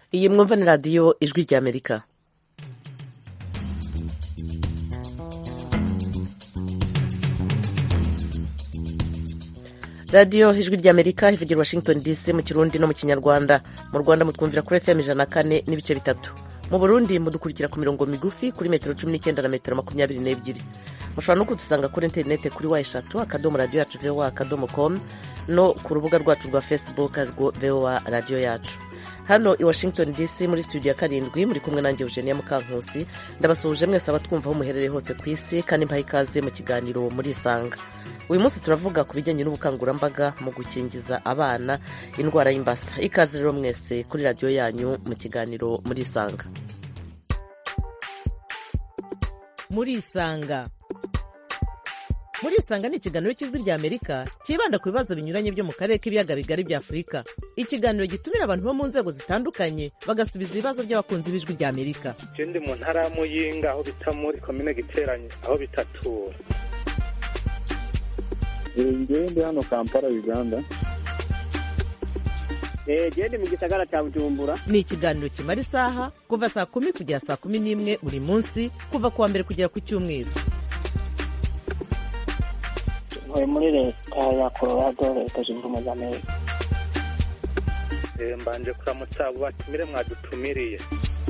iyi mwumva ni radiyo ijwi ry'Amerika. radiyo ijwi ry'Amerika ivugira Washington DC mu Kirundi no mu Kinyarwanda. Mu Rwanda mutwumvira kuri FM 104 n'ibice bitatu. Mu Burundi mudukurikira ku mirongo migufi kuri metero 19 na metero 22. Mushobora no kudusanga kuri interinete kuri #, akadomo radio yacu voa.com no ku rubuga rwacu rwa Facebook rwo VOA radio yacu. Hano i Washington DC muri studio ya 7 muri kumwe nanjye Eugenia Mukankusi. Ndabasuhuje mwese abatwumva aho muherereye hose ku isi kandi mbaha ikaze mu kiganiro muri Isanga. Uyu munsi turavuga ku bijyanye n'ubukangurambaga mu gukingiza abana indwara y'imbasa. Ikaze rero mwese kuri radio yanyu mu kiganiro muri Isanga. Muri Isanga. Muri Isanga ni ikiganiro cy'ijwi ry'Amerika kibanda ku bibazo binyuranye byo mu karere k'ibiyaga bigari bya Afurika. Ikiganiro gitumira abantu bo mu nzego zitandukanye bagasubiza ibibazo by'abakunzi b'ijwi ry'Amerika. Ndi mu ntara ya Muyinga aho bita muri komine Giteranyi aho bitatura. Ndi hano Kampala Uganda. Ndi mu gisagara cya Bujumbura. Ni ikiganiro kimara isaha kuva saa 10 kugera saa 11 buri munsi kuva kuwa mbere kugera ku cyumweru. Muri leta ya Colorado leta zunze ubumwe za Amerika. Mbanje kuramutsa abo batumire mwadutumiriye.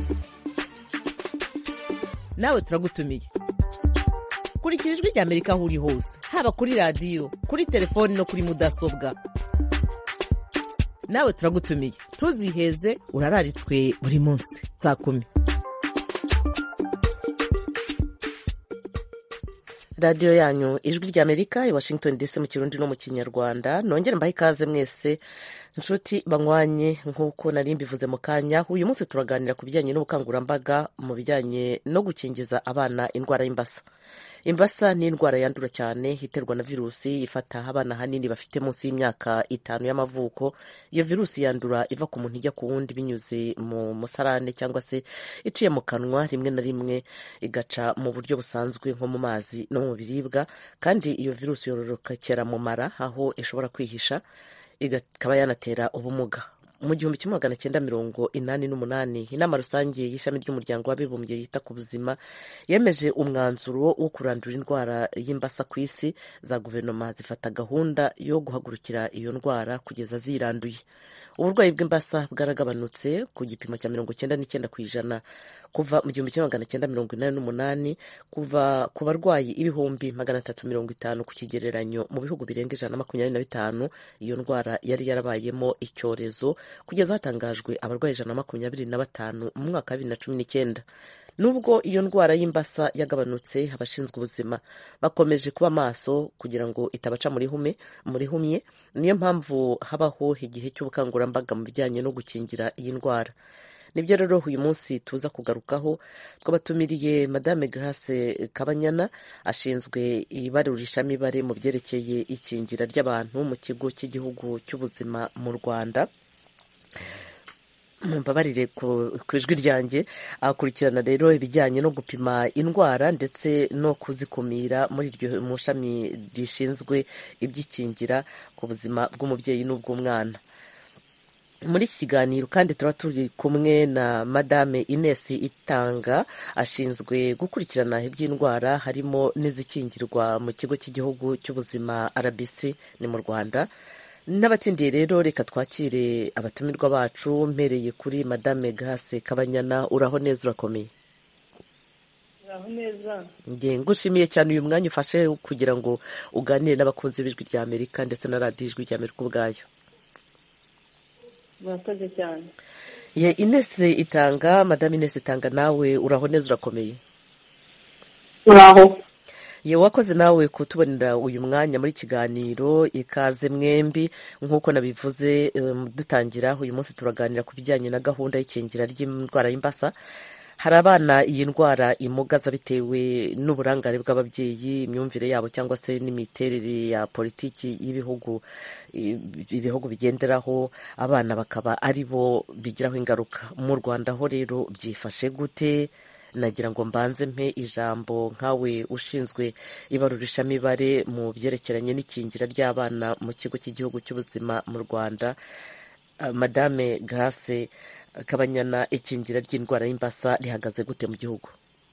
Nawe turagutumiye. Kurikira ijwi ry'Amerika aho uri hose, haba kuri radio, kuri telefoni no kuri mudasobwa. Nawe turagutumiye. Ntuziheze, urararitswe buri munsi saa 10. Radio yanyu ijwi ry'Amerika i Washington DC mu Kirundi no mu Kinyarwanda. Nongere mbahe ikaze mwese nshuti banywanye nk'uko nari mbivuze mu kanya. Uyu munsi turaganira ku bijyanye n'ubukangurambaga mu bijyanye no gukingiza abana indwara y'imbasa. Imbasa ni indwara yandura cyane iterwa na virusi ifata abana hanini bafite munsi y'imyaka 5 y'amavuko. Iyo virusi yandura iva ku muntu ijya ku wundi binyuze mu musarane cyangwa se iciye mu kanwa, rimwe na rimwe igaca mu buryo busanzwe nko mu mazi no mu biribwa, kandi iyo virusi yororokera mu mara aho ishobora kwihisha ikaba yanatera ubumuga. Mu 1988 inama rusange y'ishami ry'umuryango w'abibumbye yita ku buzima yemeje umwanzuro wo kurandura indwara y'imbasa ku isi. Za guverinoma zifata gahunda yo guhagurukira iyo ndwara kugeza ziranduye. Uburwayi bw'imbasa bwaragabanutse ku gipimo cya 99% kuva mu 1988 kuva ku barwayi ibihumbi 350 ku kigereranyo mu bihugu birenga 125. Iyo ndwara yari yarabayemo icyorezo kugeza hatangajwe abarwayi 125 mu mwaka wa 2019. Nubwo iyo ndwara y'imbasa yagabanutse, abashinzwe ubuzima bakomeje kuba maso kugira ngo itabaca muri humye. Niyo mpamvu habaho igihe cy'ubukangurambaga mu bijyanye no gukingira iyi ndwara. Nibyo rero uyu munsi tuza kugarukaho. Twabatumiriye Madame Grace Kabanyana, ashinzwe ibarurishamibare mu byerekeye ikingira ry'abantu mu kigo cy'igihugu cy'ubuzima mu Rwanda. Mbabarire ku ijwi ryanjye. Akurikirana rero ibijyanye no gupima indwara ndetse no kuzikumira muri iryo mu shami rishinzwe iby'ikingira ku buzima bw'umubyeyi n'ubw'umwana. Muri iki kiganiro kandi turaba turi kumwe na Madame Ines Itanga, ashinzwe gukurikirana iby'indwara harimo n'izikingirwa mu kigo cy'igihugu cy'ubuzima RBC ni mu Rwanda. N'abatsindiye rero reka twakire abatumirwa bacu, mpereye kuri Madame Grace Kabanyana. Uraho neza, urakomeye? Uraho neza. Ngushimiye cyane uyu mwanya ufashe kugira ngo uganire n'abakunzi b'ijwi ry'Amerika ndetse na radio ijwi ry'Amerika ubwayo. Murakoze cyane. Ines Itanga, Madame Ines Itanga, nawe uraho neza, urakomeye? Uraho. Wakoze nawe kutubonera uyu mwanya muri kiganiro. Ikaze mwembi. Nk'uko nabivuze dutangira, uyu munsi turaganira ku bijyanye na gahunda y'ikingira ry'indwara y'imbasa. Hari abana iyi ndwara imugaza bitewe n'uburangare bw'ababyeyi, imyumvire yabo cyangwa se n'imiterere ya politiki y'ibihugu bigenderaho. Abana bakaba ari bo bigiraho ingaruka. Mu Rwanda ho rero byifashe gute? Nagira ngo mbanze mpe ijambo nkawe ushinzwe ibarurishamibare mu byerekeranye n'ikingira ry'abana mu kigo cy'igihugu cy'ubuzima mu Rwanda. Madame Grace Kabanyana, ikingira ry'indwara y'imbasa rihagaze gute mu gihugu?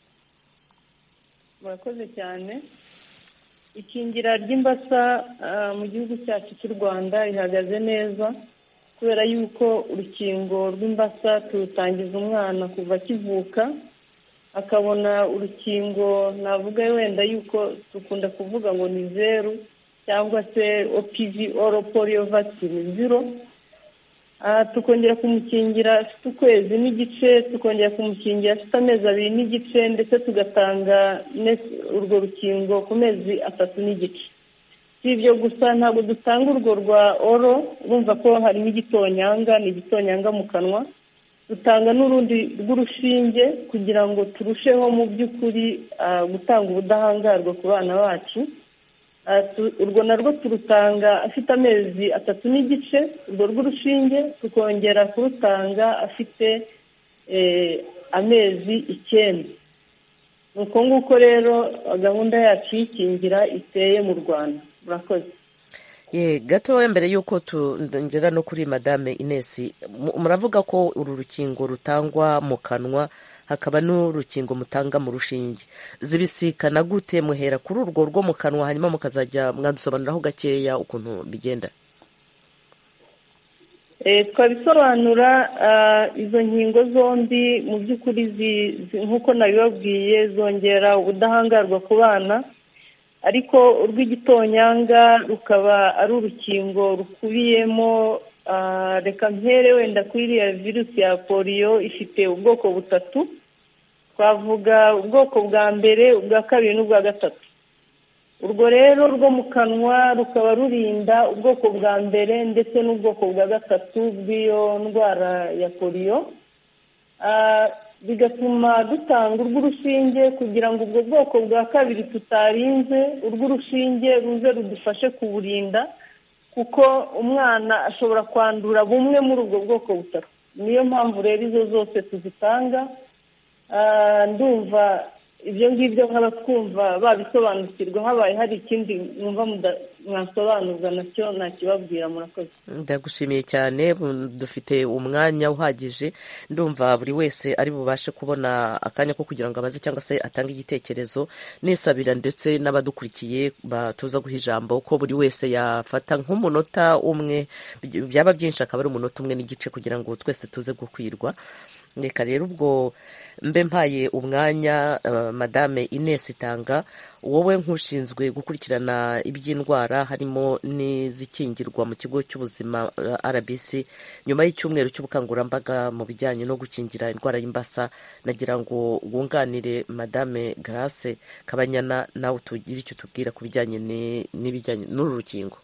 murakoze cyane. Ikingira ry'imbasa mu gihugu cyacu cy'u Rwanda rihagaze neza kubera yuko urukingo rw'imbasa turutangiza umwana kuva akivuka, akabona urukingo navuga wenda yuko dukunda kuvuga ngo ni 0 cyangwa se OPV, oral polio vaccine 0. Tukongera kumukingira afite ukwezi n'igice, tukongera kumukingira afite amezi 2 n'igice, ndetse tugatanga urwo rukingo ku mezi 3 n'igice. Si ibyo gusa, ntabwo dutanga urwo rwa oro, urumva ko harimo igitonyanga, ni igitonyanga mu kanwa. Dutanga n'urundi rw'urushinge kugira ngo turusheho mu by'ukuri gutanga ubudahangarwa ku bana bacu. Urwo narwo turutanga afite amezi 3 n'igice, urwo rw'urushinge tukongera kurutanga afite amezi 9. Nuko nguko rero gahunda yacu y'ikingira iteye mu Rwanda. Murakoze. Gatoya mbere y'uko ngera no kuri Madame Ines, muravuga ko uru rukingo rutangwa mu kanwa hakaba n'urukingo mutanga mu rushinge. Zibisikana gute? Muhera kuri urwo rwo mu kanwa hanyuma mukazajya mwadusobanuraho gakeya ukuntu bigenda? Twabisobanura. Izo nkingo zombi mu by'ukuri nk'uko nabibabwiye zongera ubudahangarwa ku bana, ariko urw'igitonyanga rukaba ari urukingo rukubiyemo reka mpere wenda kuri iriya virusi ya polio, ifite ubwoko 3. Twavuga ubwoko bwa mbere, ubwa kabiri n'ubwa gatatu. Urwo rero rwo mu kanwa rukaba rurinda ubwoko bwa mbere ndetse n'ubwoko bwa gatatu bw'iyo ndwara ya polio. Bigatuma dutanga urw'urushinge kugira ngo ubwo bwoko bwa kabiri tutarinze, urw'urushinge ruze rudufashe kuburinda, kuko umwana ashobora kwandura bumwe muri ubwo bwoko 3. Niyo mpamvu rero izo zose tuzitanga. Ndumva ibyo ngibyo nk'abatwumva babisobanukirwa, habaye hari ikindi mwumva mwasobanuza nacyo nakibabwira. Murakoze. Ndagushimiye cyane, dufite umwanya uhagije. Ndumva buri wese ari bubashe kubona akanya ko kugira ngo abaze cyangwa se atange igitekerezo, nisabira ndetse n'abadukurikiye batuza guha ijambo ko buri wese yafata nk'umunota umwe, byaba byinshi akaba ari umunota umwe n'igice kugira ngo twese tuze gukwirwa. Reka rero ubwo mbe mpaye umwanya Madame Ines Tanga, wowe nk'ushinzwe gukurikirana iby'indwara harimo n'izikingirwa mu kigo cy'ubuzima RBC, nyuma y'icyumweru cy'ubukangurambaga mu bijyanye no gukingira indwara y'imbasa, nagira ngo wunganire Madame Grace Kabanyana, nawe tugire icyo tubwira ku bijyanye n'ibijyanye n'uru rukingo.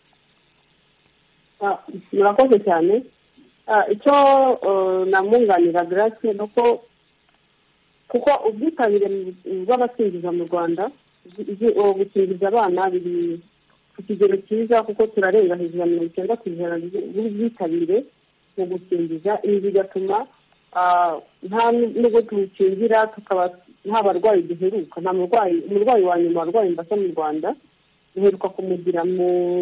Murakoze cyane. Icyo namwunganira Grace ni uko kuko ubwitabire bw'abakingiza mu Rwanda, gukingiza abana biri ku kigero cyiza, kuko turarenga hejuru ya 90% bw'ubwitabire mu gukingiza. Ibi bigatuma nta nubwo tuwukingira tukaba nta barwayi duheruka. Nta umurwayi wa nyuma warwaye imbasa mu Rwanda duheruka kumugira mu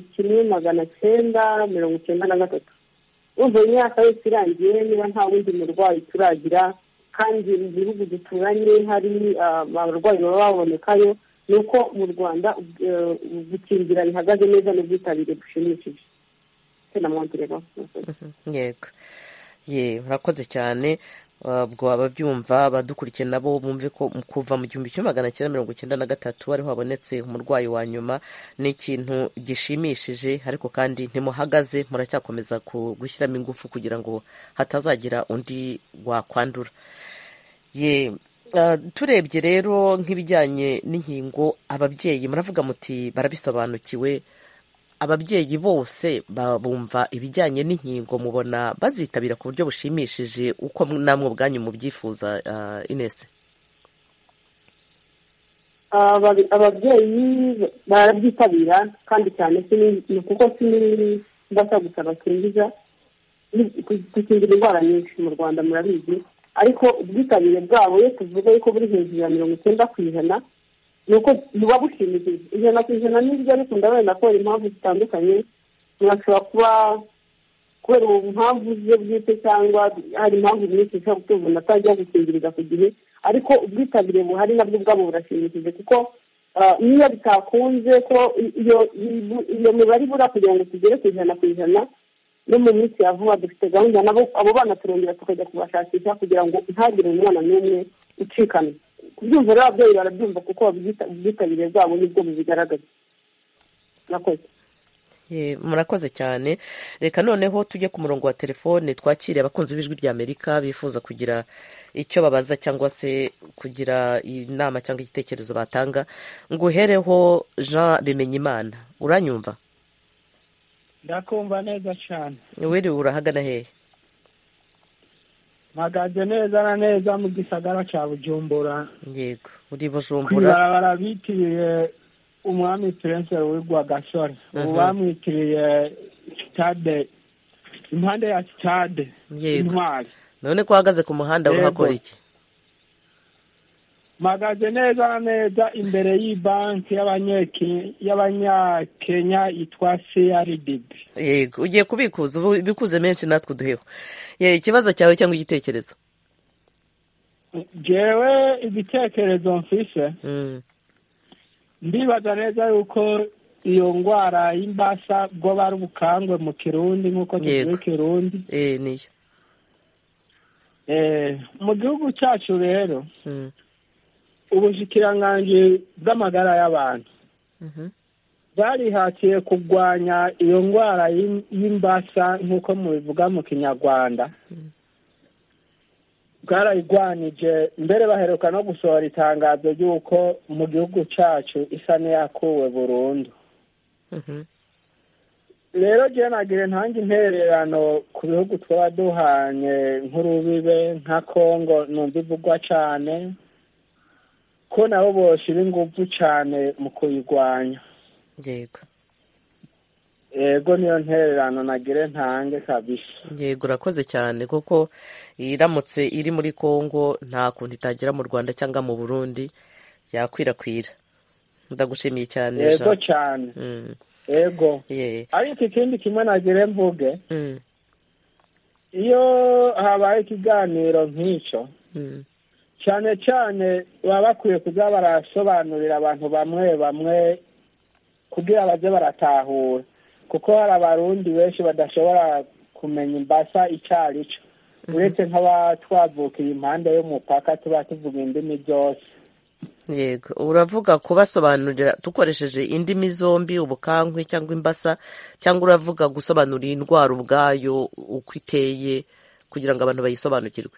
1993. Ubu imyaka yose irangiye, niba nta wundi murwayi turagira, kandi mu bihugu duturanye hari abarwayi baba babonekayo, ni uko mu Rwanda gukingira bihagaze neza n'ubwitabire bushimishije. Yego, murakoze cyane. Ubwo ababyumva badukurikiye nabo bumve ko kuva mu 1993 ariho habonetse umurwayi wa nyuma, ni ikintu gishimishije, ariko kandi ntimuhagaze, muracyakomeza gushyiramo ingufu kugira ngo hatazagira undi wakwandura. Turebye rero nk'ibijyanye n'inkingo, ababyeyi muravuga muti barabisobanukiwe. Ababyeyi bose bumva ibijyanye n'inkingo, mubona bazitabira ku buryo bushimishije uko namwe ubwanyu mubyifuza? Ines. Ababyeyi barabyitabira, kandi cyane kuko sinibasha gusa bakingiza, gukingira indwara nyinshi mu Rwanda murabizi, ariko ubwitabire bwabo iyo tuvuga yuko buri hejuru ya 90%, nuko buba bushimishije. 100% n'ibyo, ariko ndabona ko impamvu zitandukanye. Mwashobora kuba kubera impamvu ze bwite cyangwa hari impamvu nyinshi zishobora gutuma umuntu atajya gukingiriza ku gihe, ariko ubwitabire buhari nabwo ubwabo burashimishije kuko niyo bitakunze ko iyo mibare ibura kugira ngo tugere ku 100%, no mu minsi ya vuba dufite gahunda nabo abo bana turongera tukajya kubashakisha kugira ngo ntagire umwana n'umwe ucikana. Kubyumva rero ababyeyi barabyumva kuko ubwitabire bwabo nibwo bubigaragaza. Murakoze cyane. Reka noneho tujye ku murongo wa telefone twakire abakunzi b'ijwi rya Amerika bifuza kugira icyo babaza cyangwa se kugira inama cyangwa igitekerezo batanga. Nguhereho Jean Bimenyimana, uranyumva? Ndakumva neza cyane. Wiri urahagana hehe? Mpagaze neza na neza mu gisagara cya Bujumbura. Yego, uri Bujumbura. Barabitiriye umwami Prince w'Igwa Gasore. Bamwitiriye stade, impande ya stade Intwari. None ko uhagaze ku muhanda urahakora iki? Mpagaze neza na neza imbere y'ibanki y'abanyakenya yitwa CRDB. Yego, ugiye kubikuza bikuze menshi natwe duheho. Ikibazo cyawe cyangwa igitekerezo? Jewe igitekerezo mfise. Ndibaza neza yuko iyo ngwara y'imbasa bwo bari ubukangwe mu Kirundi nk'uko tuvuga Kirundi. Niyo. Mu gihugu cyacu rero ubushikiranganji bw'amagara y'abantu barihatiye kurwanya iyo ngwara y'imbasa nk'uko mubivuga mu Kinyarwanda. Bwarayigwanije mbere baheruka no gusohora itangazo ry'uko mu gihugu cyacu isa n'iyakuwe burundu. Rero je nagire ntange intererano ku bihugu twaba duhanye nk'urubibe nka Kongo, numva ivugwa cyane ko nabo boshira ingufu cyane mu kuyigwanya. Yego niyo ntererano nagire ntange kabisa. Yego, urakoze cyane kuko iramutse iri muri Kongo nta kuntu itagera mu Rwanda cyangwa mu Burundi yakwirakwira. Ndagushimiye cyane. Yego cyane. Yego. Ariko ikindi kimwe nagire mvuge, iyo habaye ikiganiro nk'icyo cyane cyane baba bakwiye kuza barasobanurira abantu bamwe bamwe kugira baze baratahura, kuko hari abarundi benshi badashobora kumenya imbasa icyari cyo, uretse nk'abatwavukiye impande y'umupaka tuba tuvuga indimi zose. Yego, uravuga kubasobanurira dukoresheje indimi zombi, ubukankwe cyangwa imbasa, cyangwa uravuga gusobanurira indwara ubwayo uko iteye kugira ngo abantu bayisobanukirwe?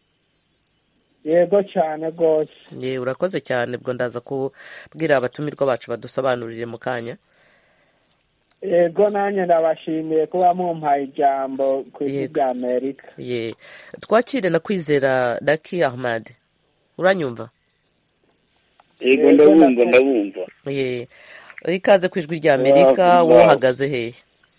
Yego cyane rwose. Urakoze cyane, bwo ndaza kubwira abatumirwa bacu badusobanurire mu kanya. Yego, nanjye ndabashimiye kuba mumpaye ijambo ku isi rya Amerika. Twakire na Kwizera Daki Ahmad, uranyumva? Yego, ndabumva. Ikaze ku ijwi rya Amerika, uhagaze hehe?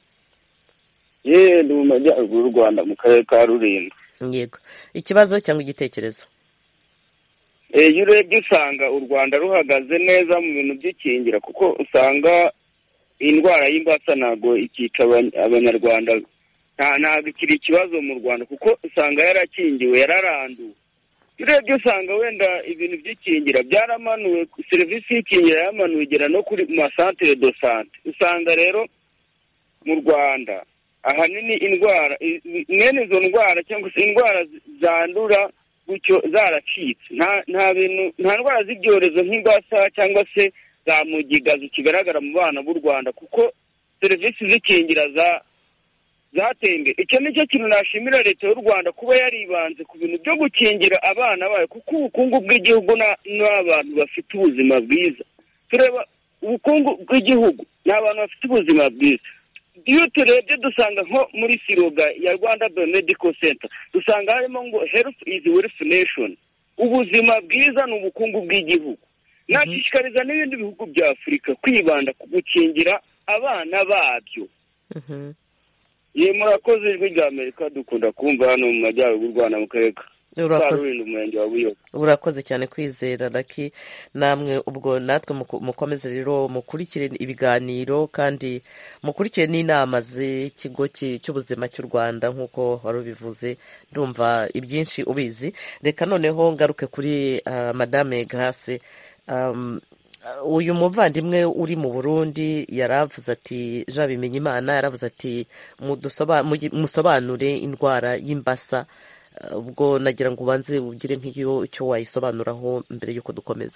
Ndi mu majyaruguru y'u Rwanda mu karere ka Rulindo. Yego, ikibazo cyangwa igitekerezo? Iyo urebye usanga u Rwanda ruhagaze neza mu bintu by'ikingira, kuko usanga indwara y'imbasa ntabwo ikica abanyarwanda, ntabwo ikiri ikibazo mu Rwanda kuko usanga yarakingiwe, yararanduwe. Iyo urebye usanga wenda ibintu by'ikingira byaramanuwe, serivisi y'ikingira yamanuwe igera no kuri masantere do sante. Usanga rero mu Rwanda ahanini indwara mwene izo ndwara cyangwa se indwara zandura gutyo zaracitse. Nta ndwara z'ibyorezo nk'imbasa cyangwa se za mugiga zikigaragara mu bana b'u Rwanda kuko serivisi z'ikingira zateye imbere. Icyo ni cyo kintu nashimira leta y'u Rwanda kuba yaribanze ku bintu byo gukingira abana bayo, kuko ubukungu bw'igihugu n'abantu bafite ubuzima bwiza. Tureba ubukungu bw'igihugu n'abantu bafite ubuzima bwiza. Iyo turebye dusanga nko muri siroga ya Rwanda Biomedical Center dusanga harimo ngo health is wealth nation, ubuzima bwiza ni ubukungu bw'igihugu. Nashishikariza n'ibindi bihugu bya Afurika kwibanda ku gukingira abana babyo. Murakoze ijwi rya Amerika, dukunda kumva hano mu majyaruguru y'u Rwanda mu karere Karulindo umurenge wa Buyoga. Urakoze cyane Kwizera Lucky, namwe ubwo natwe mukomeze rero mukurikire ibiganiro kandi mukurikire n'inama z'ikigo cy'ubuzima cy'u Rwanda nk'uko wari ubivuze, ndumva ibyinshi ubizi. Reka noneho ngaruke kuri Madame Grace. Uyu muvandimwe uri mu Burundi yaravuze ati, Jean Bimenyimana yaravuze ati musobanure indwara y'imbasa. Ubwo nagira ngo ubanze ugire nk'iyo icyo wayisobanuraho mbere y'uko dukomeza.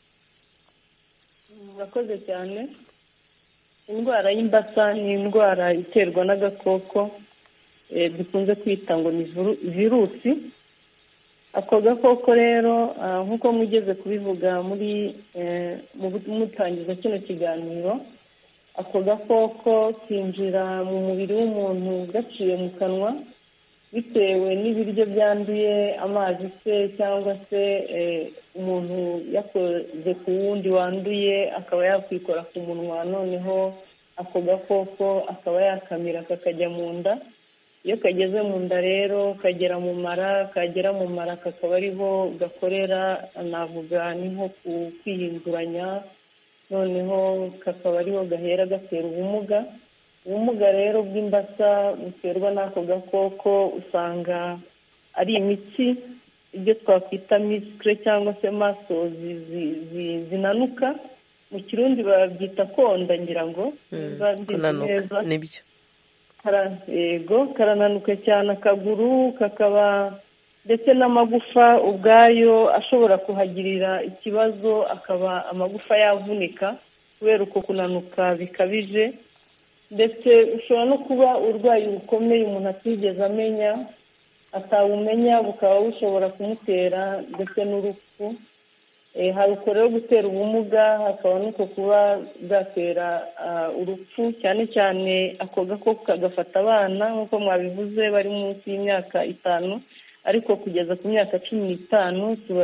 Murakoze cyane. Indwara y'imbasa ni indwara iterwa n'agakoko dukunze kwita ngo ni virusi. Ako gakoko rero nk'uko mugeze kubivuga mutangiza kino kiganiro, ako gakoko kinjira mu mubiri w'umuntu gaciye mu kanwa bitewe n'ibiryo byanduye, amazi se cyangwa se umuntu yakoze ku wundi wanduye akaba yakwikora ku munwa, noneho ako gakoko akaba yakamira kakajya mu nda. Iyo kageze mu nda rero kagera mu mara, kagera mu mara kakaba ariho gakorera, navuga ni nko kwihinduranya, noneho kakaba ariho gahera gatera ubumuga. Ubumuga rero bw'imbasa buterwa n'ako gakoko usanga ari imitsi, ibyo twakwita misikire cyangwa se masozi zinanuka. Mu Kirundi babyita konda, ngira ngo kunanuka nibyo. Yego, karananuka cyane akaguru, kakaba ndetse n'amagufa ubwayo ashobora kuhagirira ikibazo, akaba amagufa yavunika kubera uko kunanuka bikabije. Ndetse ushobora no kuba urwayi bukomeye umuntu atigeze amenya, atawumenya bukaba bushobora kumutera ndetse n'urupfu. Hari uko rero gutera ubumuga, hakaba n'uko kuba bwatera urupfu, cyane cyane ako gakoko kagafata abana nk'uko mwabivuze bari munsi y'imyaka 5, ariko kugeza ku myaka 15 tuba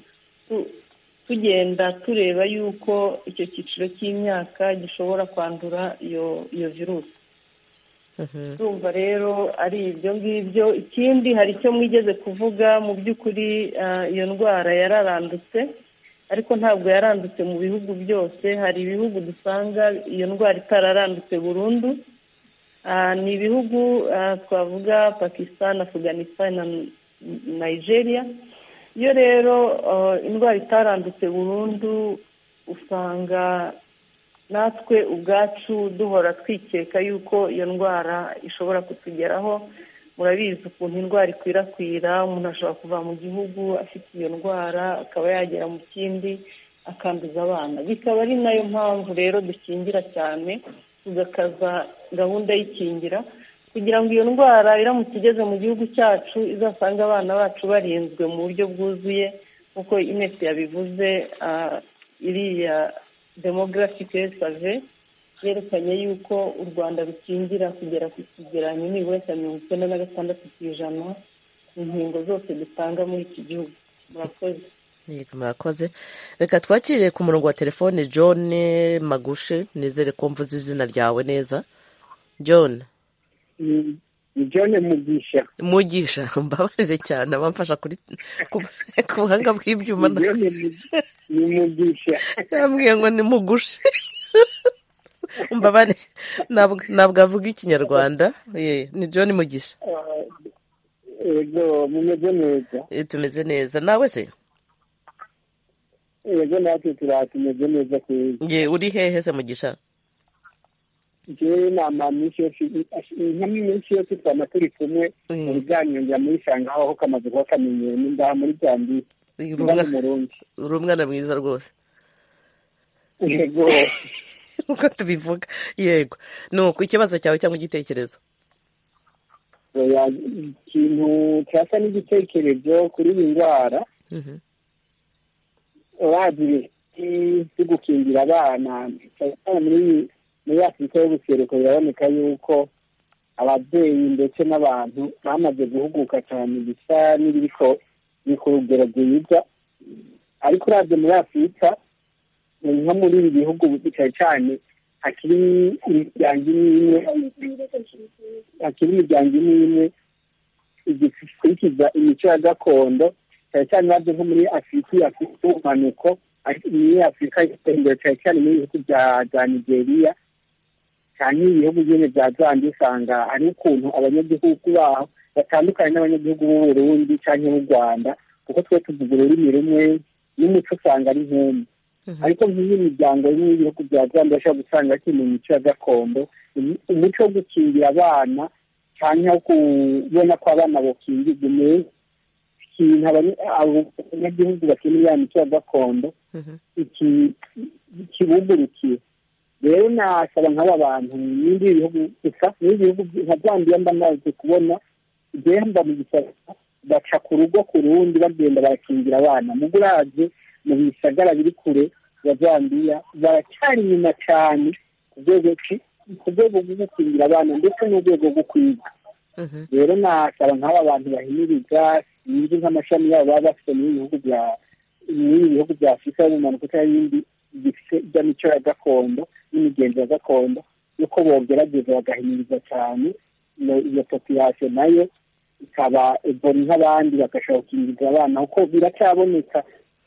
tugenda tureba yuko icyo cyiciro cy'imyaka gishobora kwandura iyo virusi. Urumva rero ari ibyo ngibyo. Ikindi, hari icyo mwigeze kuvuga, mu by'ukuri iyo ndwara yararandutse, ariko ntabwo yarandutse mu bihugu byose. Hari ibihugu dusanga iyo ndwara itararandutse burundu, ni ibihugu twavuga Pakistan, Afghanistan na Nigeria. Iyo rero indwara itarandutse burundu, usanga natwe ubwacu duhora twikeka yuko iyo ndwara ishobora kutugeraho. Murabizi ukuntu indwara ikwirakwira, umuntu ashobora kuva mu gihugu afite iyo ndwara akaba yagera mu kindi akanduza abana. Bikaba ari nayo mpamvu rero dukingira cyane, tugakaza gahunda y'ikingira kugira ngo iyo ndwara iramutse igeze mu gihugu cyacu izasanga abana bacu barinzwe mu buryo bwuzuye, nk'uko Ines yabivuze. Iriya demographic survey yerekanye yuko u Rwanda rukingira kugera ku kigereranyo nibura cya 96% ku nkingo zose dutanga muri iki gihugu. Murakoze. Murakoze. Reka twakire ku murongo wa telefone John Magushe, nizere ko mvuze izina ryawe neza. John. John Mugisha, mbabarire cyane abamfasha ku buhanga bw'ibyuma. Ni Mugisha. Yambwiye ngo ni Mugushe. Mbabane, ntabwo avuga Ikinyarwanda. Ni John Mugisha. Yego, mumeze neza. Tumeze neza. Nawe se? yego natwe turatumeze neza kwezi. Uri hehe se Mugisha? Jewe nama minsi yose twama turi kumwe mu biganiro njya muri Sanga aho kamaze kuba kamenyeye n'indaha muri Zambia. Uri umwana mwiza rwose. Yego. Uko tubivuga. Yego. Nuko ikibazo cyawe cyangwa igitekerezo? Ikintu cyasa n'igitekerezo kuri iyi ndwara. Wagiye gukingira abana muri Afurika y'ubuseruko biraboneka yuko ababyeyi ndetse n'abantu bamaze guhuguka cyane bisa n'ibiriko ni ku rugero rwiza, ariko uravye muri Afurika nko muri ibi bihugu cyane cyane hakiri imiryango imwe zigikurikiza imico ya gakondo cyane cyane nabyo nko muri afurika y'ubumanuko muri afurika imbere cyane cyane muri ibihugu bya nigeria cyane ibihugu nyine bya zambia usanga hari ukuntu abanyagihugu baho batandukanye n'abanyagihugu b'u Burundi cyangwa b'u Rwanda kuko twe tuvuga ururimi rumwe n'umuco usanga ari nk'umwe ariko nk'iyi miryango y'ibihugu bya zambia bashobora gusanga kimwe mu mico ya gakondo umuco wo gukingira abana cyangwa kubona ko abana bokingirwa neza ikintu abanyagihugu bakeneye ya mico ya gakondo kibugurukiye rero nasaba nk'aba bantu n'ibindi bihugu gusa n'ibihugu nka Zambia ndamaze kubona igenda mu gisagara baca ku rugo ku rundi bagenda barakingira abana mu buraze mu bisagara biri kure ya Zambia baracyari inyuma cyane ku rwego rwo gukingira abana ndetse n'urwego rwo kwiga rero nasaba nk'aba bantu bahimiriza sinzi nk'amashami yabo baba bafite n'ibihugu bya afurika y'ubumanuko cyangwa ibindi bifite iby'amico ya gakondo n'imigenzo ya gakondo yuko bogerageza bagahimiriza cyane iyo population nayo ikaba eboni nk'abandi bagashobora gukingiza abana kuko biracyaboneka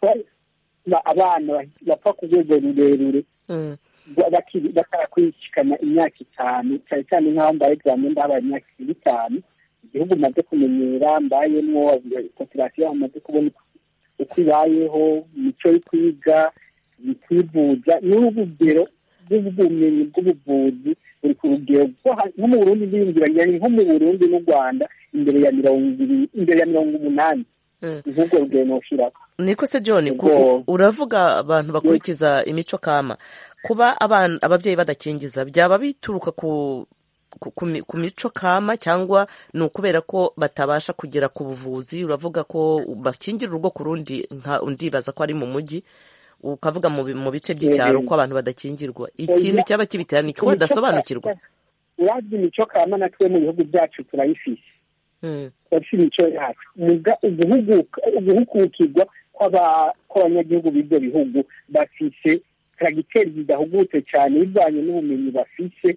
abana bapfa ku rwego rurerure batarakwishikana imyaka itanu cyane cyane nk'aho mbaye egizame ndabaye imyaka 5 igihugu maze kumenyera mbayemwo population amaze kubona uko ibayeho imico yo kwiga kwivuza n'urugero rw'ubumenyi bw'ubuvuzi buri ku rugero nko mu Burundi ndiyumviranye nko mu Burundi n'u Rwanda imbere ya 80 nk'ubwo rugero noshirako niko se John uravuga abantu bakurikiza imico kama kuba ababyeyi badakingiza byaba bituruka ku mico kama cyangwa ni ukubera ko batabasha kugera ku buvuzi uravuga ko bakingira urugo ku rundi ndibaza ko ari mu mujyi ukavuga mu bice by'icyaro ko abantu badakingirwa ikintu cyaba kibitera ni ko badasobanukirwa urazi imico kama natwe mu bihugu byacu turayifise bafite imico yacu uguhugukirwa kw'abanyagihugu b'ibyo bihugu bafise karagiteri zidahugutse cyane bivanye n'ubumenyi bafise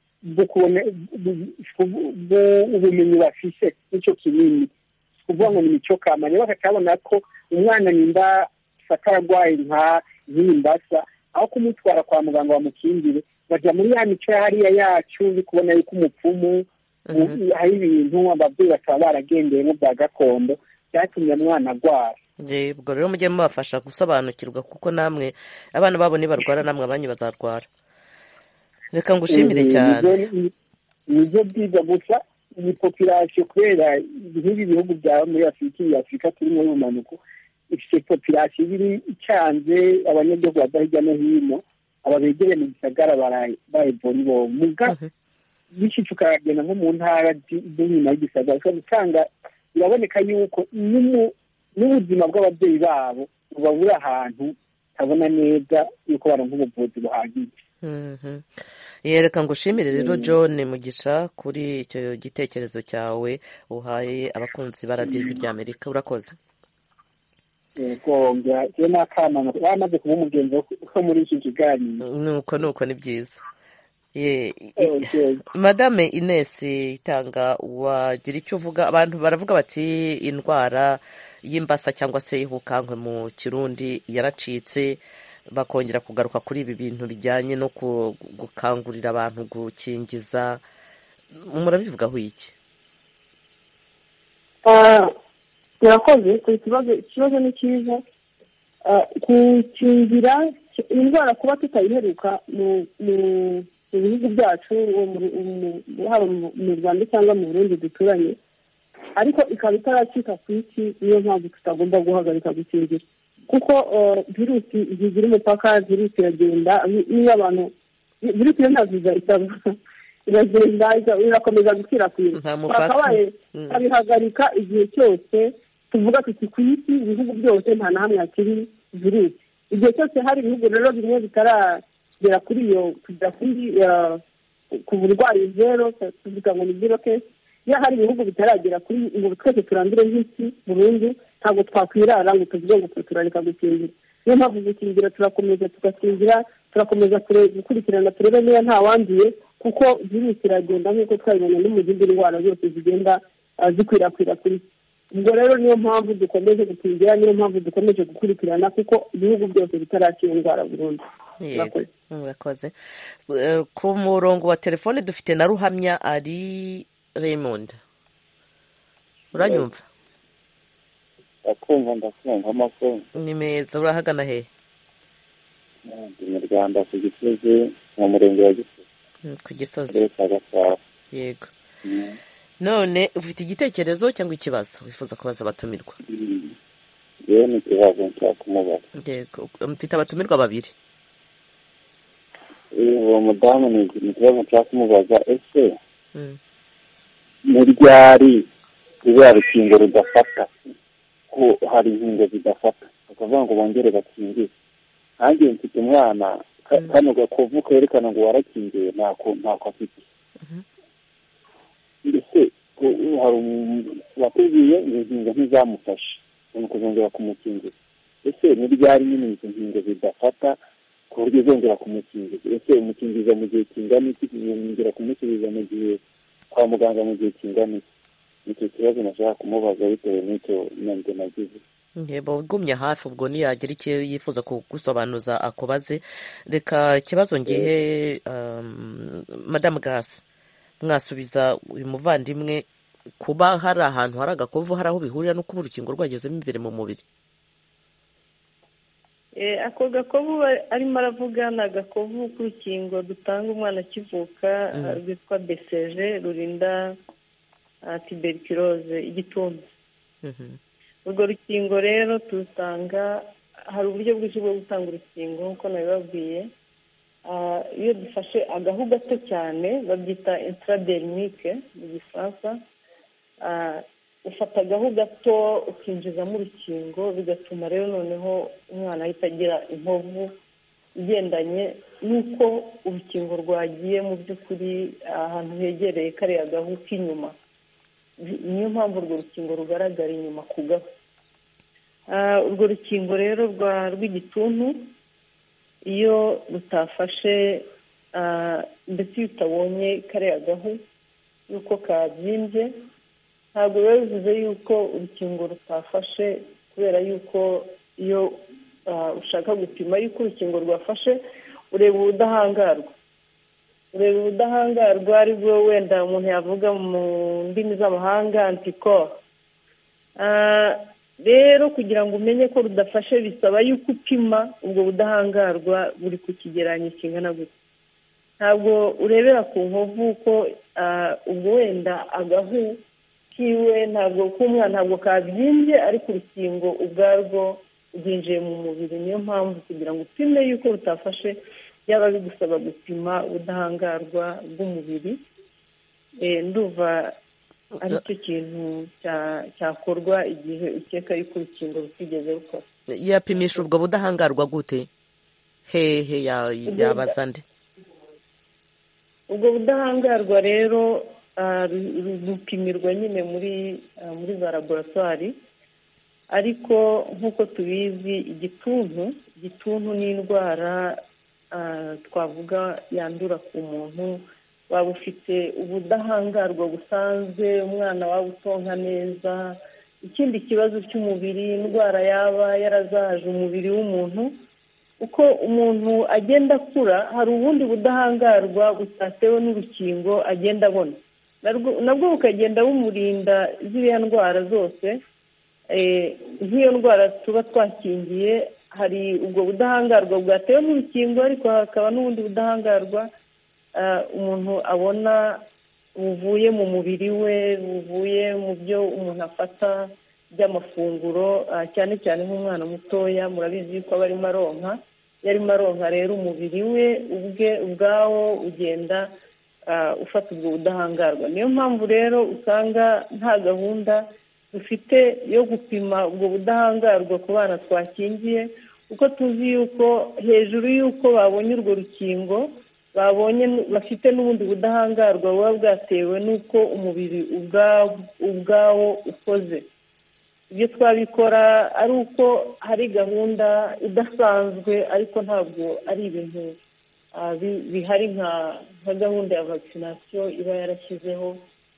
ubumenyi bafise nicyo kinini kuvuga ngo ni imico kama rero bakabona ko umwana nimba atararwaye nk'iyi mbasa aho kumutwara kwa muganga bamukingire bajya muri ya mico hariya yacu uri kubona yuko umupfumu hari ibintu ababyeyi bakaba baragendeyemo bya gakondo byatumye umwana arwara ubwo rero mujye mubafasha gusobanukirwa kuko namwe abana babo nibarwara namwe abanyu bazarwara reka ngushimire cyane nibyo byiza gusa iyi population kubera nk'ibi bihugu bya muri afurika turimo y'ubumanuko ifite population ibiri icanze abanyagihugu bava hirya no hino ababegereye mu gisagara barayibona bo muga bishica ukagenda nko mu ntara z'inyuma y'igisagara ushobora gusanga biraboneka yuko n'ubuzima bw'ababyeyi babo buba buri ahantu habona neza yuko baronka ubuvuzi buhagije yereka ngushimire rero John Mugisha kuri icyo gitekerezo cyawe uhaye abakunzi ba radiyo rya Amerika urakoze iyo ni akana bamaze kuba umugenzi wo muri iki kiganiro nuko ni byiza madame Ines Itanga wagira icyo uvuga abantu baravuga bati indwara y'imbasa cyangwa se ihukankwe mu kirundi yaracitse bakongera kugaruka kuri ibi bintu bijyanye no gukangurira abantu gukingiza murabivugaho iki murakoze ku ikibazo ni cyiza gukingira indwara kuba tutayiheruka mu bihugu byacu haba mu Rwanda cyangwa mu Burundi duturanye ariko ikaba itaracika ku isi niyo mpamvu tutagomba guhagarika gukingira kuko virusi zigira umupaka virusi iragenda niyo abantu virusi iyo nta viza iragenda irakomeza gukwirakwira twakabaye abihagarika igihe cyose tuvuga tuti ku isi ibihugu byose nta na hamwe hakiri virusi igihe cyose hari ibihugu rero bimwe bitaragera kuri iyo kujya ku burwayi zero tuvuga ngo ni zero case iyo hari ibihugu bitaragera kuri ngo twese turandure nk'isi burundu ntabwo twakwirara ngo tuvuge ngo turareka gukingira niyo mpamvu gukingira turakomeza tugakingira turakomeza gukurikirana turebe niba nta wanduye kuko virusi iragenda nk'uko twabibonye no mu zindi ndwara zose zigenda zikwirakwira kuri ubwo rero niyo mpamvu dukomeje gukingira, niyo mpamvu dukomeje gukurikirana, kuko ibihugu byose bitarakira indwara burundu. murakoze. Ku murongo wa telefone dufite na Ruhamya ari Raymond, uranyumva? ndakumva amakuru. Ni meza. Urahagana hehe? Ndi mu Rwanda ku Gisozi, mu murenge wa Gisozi. Ku Gisozi. Yego. None ufite igitekerezo cyangwa ikibazo wifuza kubaza abatumirwa? Yewe ni ikibazo nshaka kumubaza. Yego. Mfite abatumirwa babiri. Uwo mudamu ni ikibazo nshaka kumubaza, ese ni ryari ruriya rukingo rudafata, ko hari inkingo zidafata bakavuga ngo bongere bakingire? Nanjye mfite umwana, kano gakovu kerekana ngo warakingiwe ntako afite. Mbese hari batubwiye ngo inkingo ntizamufashe ni kuzongera kumukingira. Ese ni ryari nyine izo nkingo zidafata ku buryo zongera kumukingiza? Ese umukingiza mu gihe kingana iki, yongera kumusubiza mu gihe kwa muganga mu gihe kingana iki? Nicyo kibazo nashaka kumubaza bitewe n'icyo nanjye nagize. Yego, ugumye hafi ubwo niyagira icyo yifuza kugusobanuza akubaze. Reka ikibazo ngihe Madame Grace, mwasubiza uyu muvandimwe, kuba hari ahantu hari agakovu hari aho bihurira no kuba urukingo rwagezemo imbere mu mubiri? Ako gakovu arimo aravuga ni agakovu k'urukingo dutanga umwana akivuka rwitwa BCG, rurinda tuberculose, igituntu. Urwo rukingo rero turutanga, hari uburyo bwinshi bwo gutanga urukingo nk'uko nabibabwiye. Iyo dufashe agahu gato cyane babyita intradermique mu gifaransa, ufata agahu gato ukinjizamo urukingo, bigatuma rero noneho umwana ahita agira inkovu igendanye n'uko urukingo rwagiye mu by'ukuri ahantu hegereye kariya gahu k'inyuma. Niyo mpamvu urwo rukingo rugaragara inyuma ku gahu. Urwo rukingo rero rw'igituntu, iyo rutafashe ndetse iyo utabonye kariya gahu yuko kabyimbye, ntabwo biba bivuze yuko urukingo rutafashe, kubera yuko iyo ushaka gupima yuko urukingo rwafashe ureba ubudahangarwa. Ureba ubudahangarwa ari bwo wenda umuntu yavuga mu ndimi z'amahanga antikoro. Rero kugira ngo umenye ko rudafashe bisaba yuko upima ubwo budahangarwa buri ku kigereranyo kingana gutya. Ntabwo urebera ku nkovu ko ubwo wenda agahu kiwe k'umwana ntabwo kabyimbye, ariko urukingo ubwarwo rwinjiye mu mubiri. Niyo mpamvu kugira ngo upime yuko rutafashe byaba bigusaba gupima ubudahangarwa bw'umubiri. Ndumva ari cyo kintu cyakorwa igihe ukeka yuko urukingo rutigeze rukora. Yapimisha ubwo budahangarwa gute? Hehe yabaza nde? Ubwo budahangarwa rero rupimirwa nyine muri za laboratwari, ariko nk'uko tubizi igituntu ni indwara twavuga yandura ku muntu. Waba ufite ubudahangarwa busanzwe, umwana waba utonka neza, ikindi kibazo cy'umubiri, indwara yaba yarazahaje umubiri w'umuntu, uko umuntu agenda akura hari ubundi budahangarwa butatewe n'urukingo agenda abona, nabwo bukagenda bumurinda ziriya ndwara zose. Nk'iyo ndwara tuba twakingiye, hari ubwo budahangarwa bwatewe n'urukingo, ariko hakaba n'ubundi budahangarwa umuntu abona buvuye mu mubiri we, buvuye mu byo umuntu afata by'amafunguro, cyane cyane nk'umwana mutoya murabizi yuko aba arimo aronka. Iyo arimo aronka rero umubiri we ubwawo ugenda ufata ubwo budahangarwa. Niyo mpamvu rero usanga nta gahunda dufite yo gupima ubwo budahangarwa ku bana twakingiye, kuko tuzi yuko hejuru y'uko babonye urwo rukingo bafite n'ubundi budahangarwa buba bwatewe n'uko umubiri ubwawo ukoze. Ibyo twabikora ari uko hari gahunda idasanzwe, ariko ntabwo ari ibintu bihari nka gahunda ya vaccination iba yarashyizeho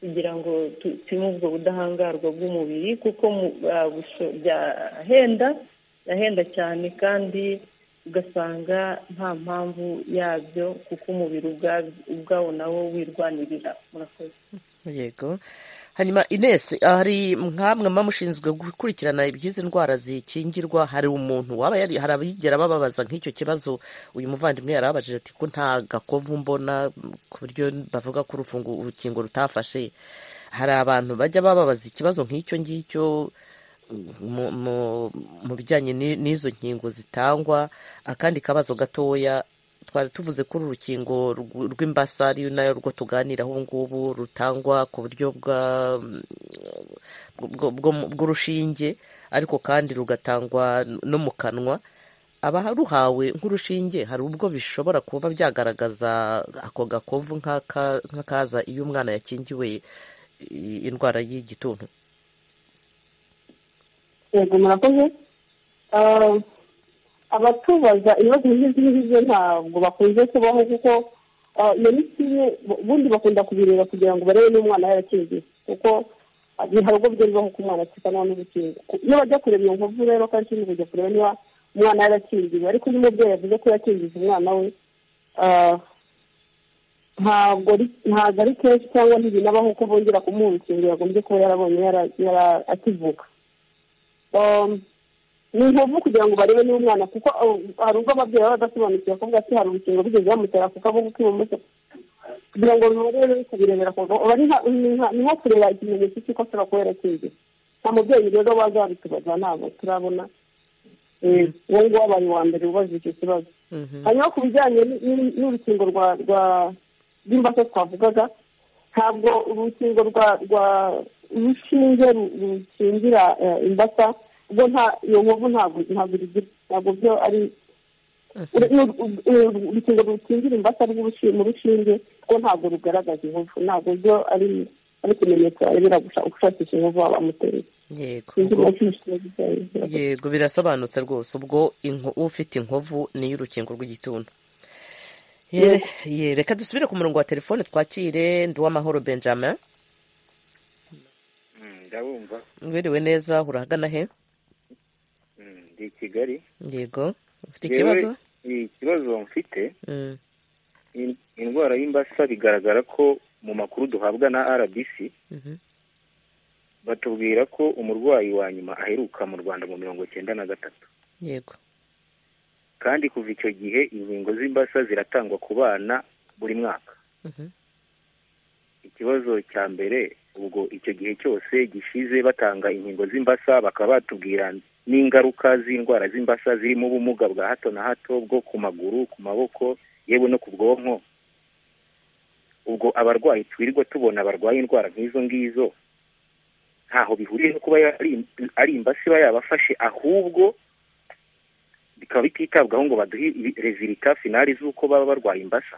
kugira ngo tupime ubwo budahangarwa bw'umubiri, kuko byahenda cyane kandi ugasanga nta mpamvu yabyo, kuko umubiri ubwawo nawo wirwanirira. Murakoze. Yego. Hanyuma Ines, hari nkamwe muba mushinzwe gukurikirana iby'izi ndwara zikingirwa, hari umuntu waba hari abigera bababaza nk'icyo kibazo uyu muvandimwe yarabajije ati ko nta gakovu mbona, ku buryo bavuga ko urukingo rutafashe. Hari abantu bajya bababaza ikibazo nk'icyo ngicyo mu bijyanye n'izo nkingo zitangwa. Akandi kabazo gatoya, twari tuvuze ko urukingo rw'imbasa ari nayo rwo tuganiraho ubu ngubu, rutangwa ku buryo bw'urushinge, ariko kandi rugatangwa no mu kanwa. Abaruhawe nk'urushinge hari ubwo bishobora kuba byagaragaza ako gakovu nk'akaza iyo umwana yakingiwe indwara y'igituntu. Yego, murakoze. Abatubaza ibibazo nk'ibyo ntabwo bakunze kubaho, kuko iyo ni kimwe ubundi bakunda kubireba kugira ngo barebe n'umwana yarakingiye, kuko hari ubwo bibaho ko umwana akikanwa n'urukingo. Iyo bajya kureba iyo nkovu rero kandi ni kujya kureba niba umwana yarakingiwe, ariko iyo umubyeyi yavuze ko yakingije umwana we, ntabwo ari kenshi cyangwa ntibinabaho ko bongera kumuha urukingo yagombye kuba yarabonye akivuka. Ni inkovu kugira ngo barebe niba umwana, kuko hari ubwo ababyeyi baba badasobanukiwe kuvuga ati hari urukingo bigeze bamutera ku kaboko k'ibumoso, kugira ngo barebe bikabirebera ku kaboko. Ni nko kureba ikimenyetso cy'uko ashobora kuba yarakingiye. Nta mubyeyi rero waza wabitubaza, ntabwo turabona uwo nguwo wabaye uwa mbere ubaza icyo kibazo. Hanyuma ku bijyanye n'urukingo rw'imbasa twavugaga, ntabwo urukingo urushinge rukingira imbasa, ubwo iyo nkovu ntabwo byo ari urukingo rukingira imbasa mu rushinge, kuko ntabwo rugaragaza inkovu, ntabwo byo ari ikimenyetso arebera gushakisha inkovu waba amuteye. Yego, birasobanutse rwose. Ubwo ufite inkovu niyo urukingo rw'igituntu. Reka dusubire ku murongo wa telefone twakire Nduwamahoro Benjamin. Ndabumva. Mwiriwe neza, urahagana he? Ndi i Kigali. Yego, ufite ikibazo? Ikibazo mfite, indwara y'imbasa bigaragara ko mu makuru duhabwa na RBC batubwira ko umurwayi wa nyuma aheruka mu Rwanda mu 1993. Yego. Kandi kuva icyo gihe inkingo z'imbasa ziratangwa ku bana buri mwaka. Ikibazo cya mbere, ubwo icyo gihe cyose gishize batanga inkingo z'imbasa, bakaba batubwira n'ingaruka z'indwara z'imbasa zirimo ubumuga bwa hato na hato bwo ku maguru, ku maboko, yewe no ku bwonko. Ubwo abarwayi twirirwa tubona barwaye indwara nk'izo ngizo ntaho bihuriye no kuba ari imbasa iba yabafashe, ahubwo bikaba bititabwaho ngo baduhe resultat finali z'uko baba barwaye imbasa.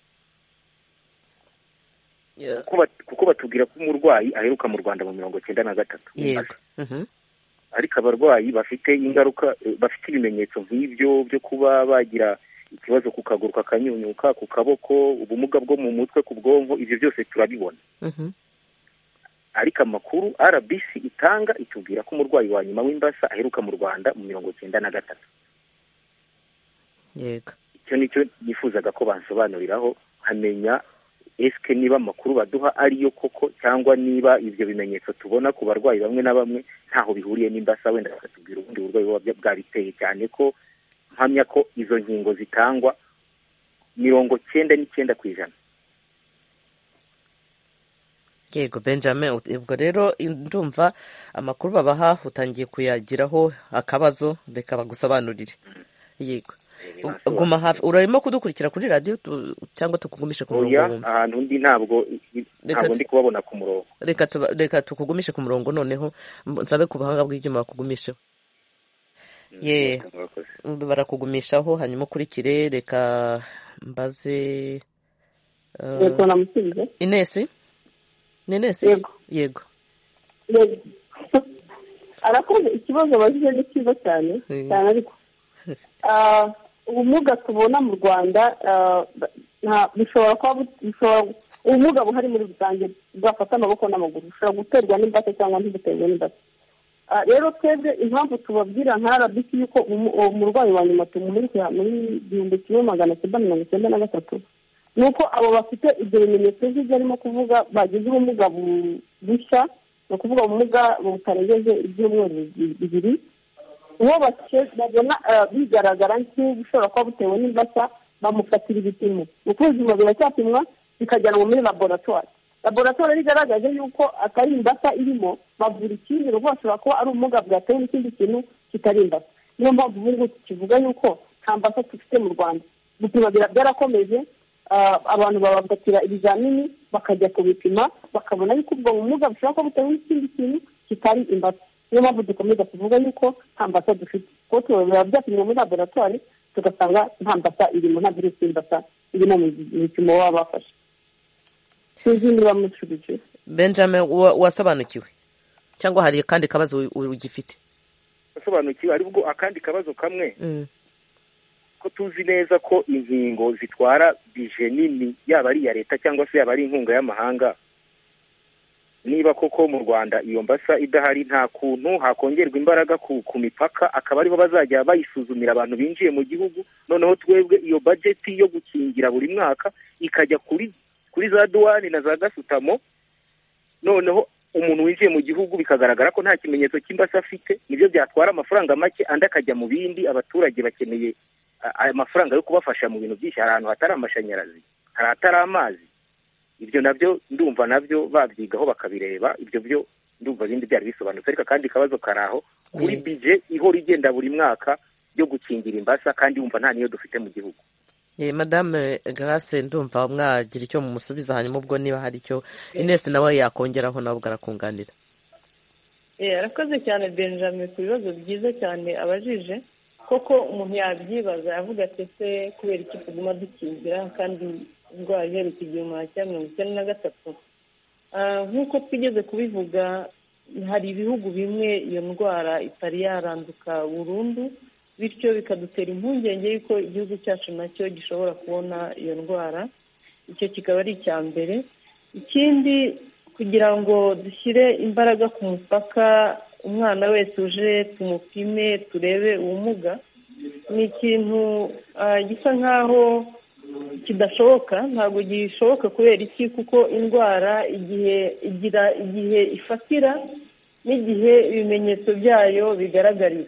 Kuko batubwira ko umurwayi aheruka mu Rwanda mu 1993. Yego. Ariko abarwayi bafite ingaruka, bafite ibimenyetso nk'ibyo byo kuba bagira ikibazo ku kaguru kakanyunyuka, ku kaboko, ubumuga bwo mu mutwe, ku bwonko, ibyo byose turabibona. Ariko amakuru RBC itanga itubwira ko umurwayi wa nyuma w'imbasa aheruka mu Rwanda mu 1993. Yego. Icyo nicyo nifuzaga ko bansobanuriraho, hamenya eske niba amakuru baduha ariyo koko, cyangwa niba ibyo bimenyetso tubona ku barwayi bamwe na bamwe ntaho bihuriye n'imbasa, wenda bakatubwira ubundi burwayi buba bwabiteye, cyane ko mpamya ko izo nkingo zitangwa 99%. Yego Benjamin, ubwo rero ndumva amakuru babaha utangiye kuyagiraho akabazo, reka bagusobanurire. Yego. Guma hafi, urarimo kudukurikira kuri radio cyangwa tukugumishe ku murongo wumva? Ahantu ndi ntabwo ndi kubabona ku murongo. Reka tukugumishe ku murongo, noneho nsabe ku bahanga bw'ibyuma bakugumisheho. Barakugumishaho, hanyuma ukurikire. Reka mbaze Inesi. Yego. Arakoze ikibazo bazije ni cyiza cyane ariko ubumuga tubona mu Rwanda bishobora ubumuga buhari muri rusange bwafata amaboko n'amaguru bushobora guterwa n'imbasa cyangwa ntibuterwe n'imbasa. Rero twebwe impamvu tubabwira nka RBC yuko umurwayi wa nyuma tumumurikira muri 1993 ni uko abo bafite ibyo bimenyetso by'ibyo arimo kuvuga bagize ubumuga bushya, ni ukuvuga ubumuga butarengeje ibyumweru bibiri, uwo babona bigaragara nk'ushobora kuba butewe n'imbasa bamufatira ibipimo. Ni ukuvuga ibipimo biracyapimwa bikajyanwa muri laboratwari. Laboratwari igaragaje yuko atari imbasa irimo, bavura ikindi rwose bashobora kuba ari ubumuga bwatewe n'ikindi kintu kitari imbasa. Niyo mpamvu ubu ngubu tukivuga yuko nta mbasa dufite mu Rwanda. Gupima byarakomeje, abantu babafatira ibizamini bakajya kubipima bakabona yuko ubwo bumuga bushobora kuba butewe n'ikindi kintu kitari imbasa. Niyo mpamvu dukomeza kuvuga yuko nta mbasa dufite, kuko biba byapimwe muri laboratwari tugasanga nta mbasa irimo, nta virusi y'imbasa irimo mu bipimo baba bafashe. Benjamin, wasobanukiwe cyangwa hari akandi kabazo ugifite? wasobanukiwe, aribwo akandi kabazo kamwe ko tuzi neza ko inkingo zitwara bije nini, yaba ari iya leta cyangwa se yaba ari inkunga y'amahanga. Niba koko mu Rwanda iyo mbasa idahari, nta kuntu hakongerwa imbaraga ku mipaka, akaba ariho bazajya bayisuzumira abantu binjiye mu gihugu, noneho twebwe iyo budget yo gukingira buri mwaka ikajya kuri za duwani na za gasutamo, noneho umuntu winjiye mu gihugu bikagaragara ko nta kimenyetso cy'imbasa afite, nibyo byatwara amafaranga make, andi akajya mu bindi. Abaturage bakeneye aya mafaranga yo kubafasha mu bintu byinshi, hari ahantu hatari amashanyarazi, hari hatari amazi. Ibyo nabyo ndumva nabyo babyigaho bakabireba, ibyo byo ndumva bindi byari bisobanutse. Ariko kandi kabazo karaho kuri budget ihora igenda buri mwaka yo gukingira imbasa, kandi wumva nta niyo dufite mu gihugu. Madame Grace, ndumva mwagira icyo mumusubiza, hanyuma ubwo niba hari icyo Ines nawe yakongeraho nawe bwarakunganira. Arakoze cyane Benjamin ku bibazo byiza cyane abajije. Koko umuntu yabyibaza yavuga ati ese kubera iki tuguma dukingira kandi indwara iheruka 1993? Nk'uko twigeze kubivuga, hari ibihugu bimwe iyo ndwara itari yaranduka burundu, bityo bikadutera impungenge y'uko igihugu cyacu nacyo gishobora kubona iyo ndwara. Icyo kikaba ari icya mbere. Ikindi, kugira ngo dushyire imbaraga ku mupaka, umwana wese uje tumupime turebe ubumuga, ni ikintu gisa nk'aho kidashoboka. Ntabwo gishoboka. kubera iki? Kuko indwara igihe ifatira n'igihe ibimenyetso byayo bigaragarira.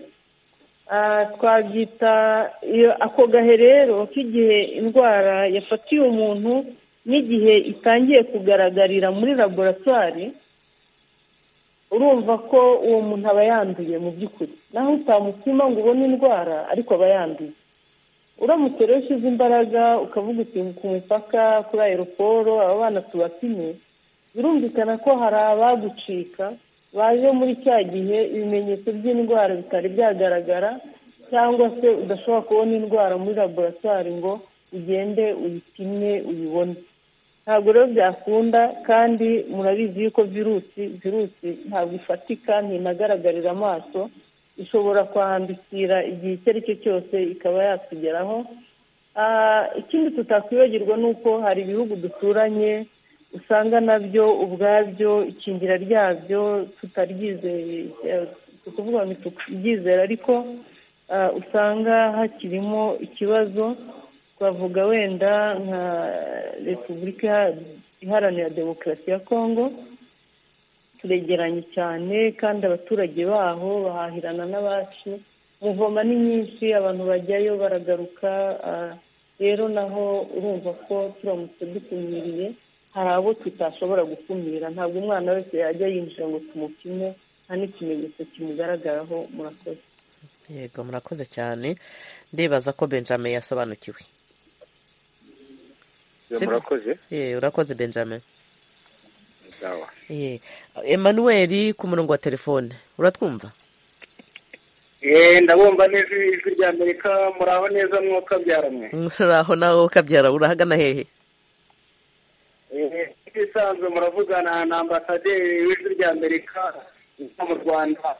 Twabyita ako gahe rero k'igihe indwara yafatiye umuntu n'igihe itangiye kugaragarira muri laboratwari, urumva ko uwo muntu aba yanduye mu by'ukuri. Naho utamupima ngo ubone indwara, ariko aba yanduye. Uramutse rero ushyize imbaraga ukavuga uti ku mupaka, kuri aeroporo, aba bana tubapime, birumvikana ko hari abagucika baje muri cya gihe ibimenyetso by'indwara bitari byagaragara, cyangwa se udashobora kubona indwara muri laboratwari ngo ugende uyipime uyibone. Ntabwo rero byakunda, kandi murabizi yuko virusi ntabwo ifatika, ntinagaragarira amaso, ishobora kwandikira igihe icyo ari cyo cyose ikaba yatugeraho. Ikindi tutakwibagirwa ni uko hari ibihugu duturanye usanga nabyo ubwabyo ikingira ryabyo tutaryizeye, tukuvuga ngo tubyizera, ariko usanga hakirimo ikibazo. Twavuga wenda nka Repubulika Iharanira Demokarasi ya Kongo, turegeranye cyane kandi abaturage baho bahahirana n'abacu, muvoma ni nyinshi, abantu bajyayo baragaruka. Rero naho urumva ko turamutse dukumiriye, hari abo tutashobora gukumira. Ntabwo umwana wese yajya yinjira ngo tumupime nta n'ikimenyetso kimugaragaraho. Murakoze. Yego, murakoze cyane. Ndibaza ko Benjamin yasobanukiwe. Murakoze. Urakoze Benjamin. Sawa. Emmanuel ku murongo wa telefone, uratwumva? Ndabumva neza ijwi rya Amerika. Muraho neza mwuka byaramwe? Muraho nawe ukabyara. Urahagana hehe? Isanzwe muravugana na ambasaderi w'ijwi rya Amerika mu Rwanda.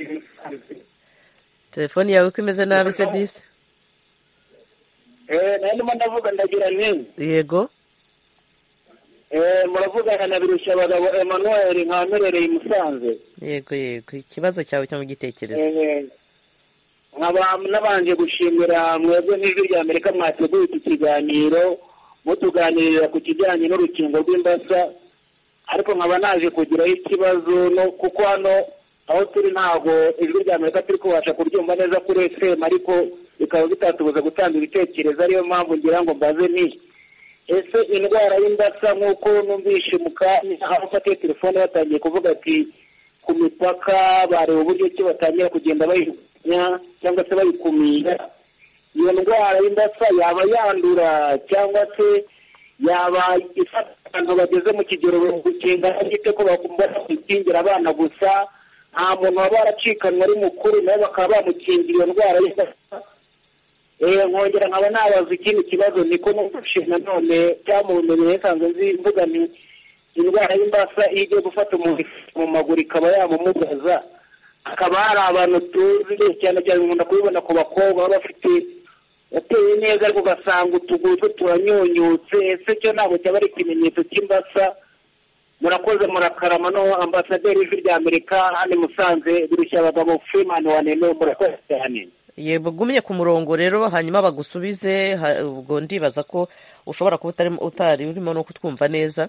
Telefoni yawe ko imeze nabi se disi? Ndimo ndavuga ndagira nti. Yego. muravugana na Birushabagabo Emmanuel nkamerereye i Musanze. Yego ikibazo cyawe cyangwa igitekerezo? nkaba nabanje gushimira mwebwe n'ijwi rya Amerika mwateguye iki kiganiro mutuganirira ku kijyanye n'urukingo rw'imbasa, ariko nkaba naje kugiraho ikibazo no kuko hano aho turi ntabwo ijwi rya Amerika turi kubasha kuryumva neza kuri FM, ariko bikaba bitatubuza gutanga ibitekerezo. Ariyo mpamvu ngira ngo mbaze ni ese indwara y'imbasa nk'uko numvishe mu kanya aho ufatiye telefone batangiye kuvuga ati ku mipaka bareba uburyo ki batangira kugenda bayirwanya cyangwa se bayikumira, iyo ndwara y'imbasa yaba yandura cyangwa se yaba ifata abantu bageze mu kigero kingana gite ko bagomba gukingira abana gusa, nta muntu waba waracikanwe ari mukuru nawe bakaba bamukingira iyo ndwara y'imbasa? Nkongera nkaba nabaza ikindi kibazo, niko numvise nanone cyamumenye nsanzwe nzi mvuga ni indwara y'imbasa iyo igiye gufata umuntu mu maguru ikaba yamumugaza, hakaba hari abantu tuzi cyane cyane nkunda kubibona ku bakobwa baba bafite yateye neza ariko ugasanga utuguru twe turanyunyutse. Ese cyo ntabwo cyaba ari ikimenyetso cy'imbasa? Murakoze murakarama. No ambasaderi w'ijwi rya Amerika hano Musanze Birushabagabo Freeman Wanene, murakoze cyane. Yego gumye ku murongo rero hanyuma bagusubize, ubwo ndibaza ko ushobora kuba utari urimo no kutwumva neza.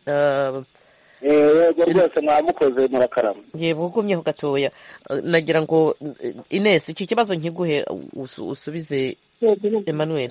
Yego rwose mwamukoze murakarama. Yego gumyeho gatoya, nagira ngo Ines iki kibazo nkiguhe usubize Emmanuel.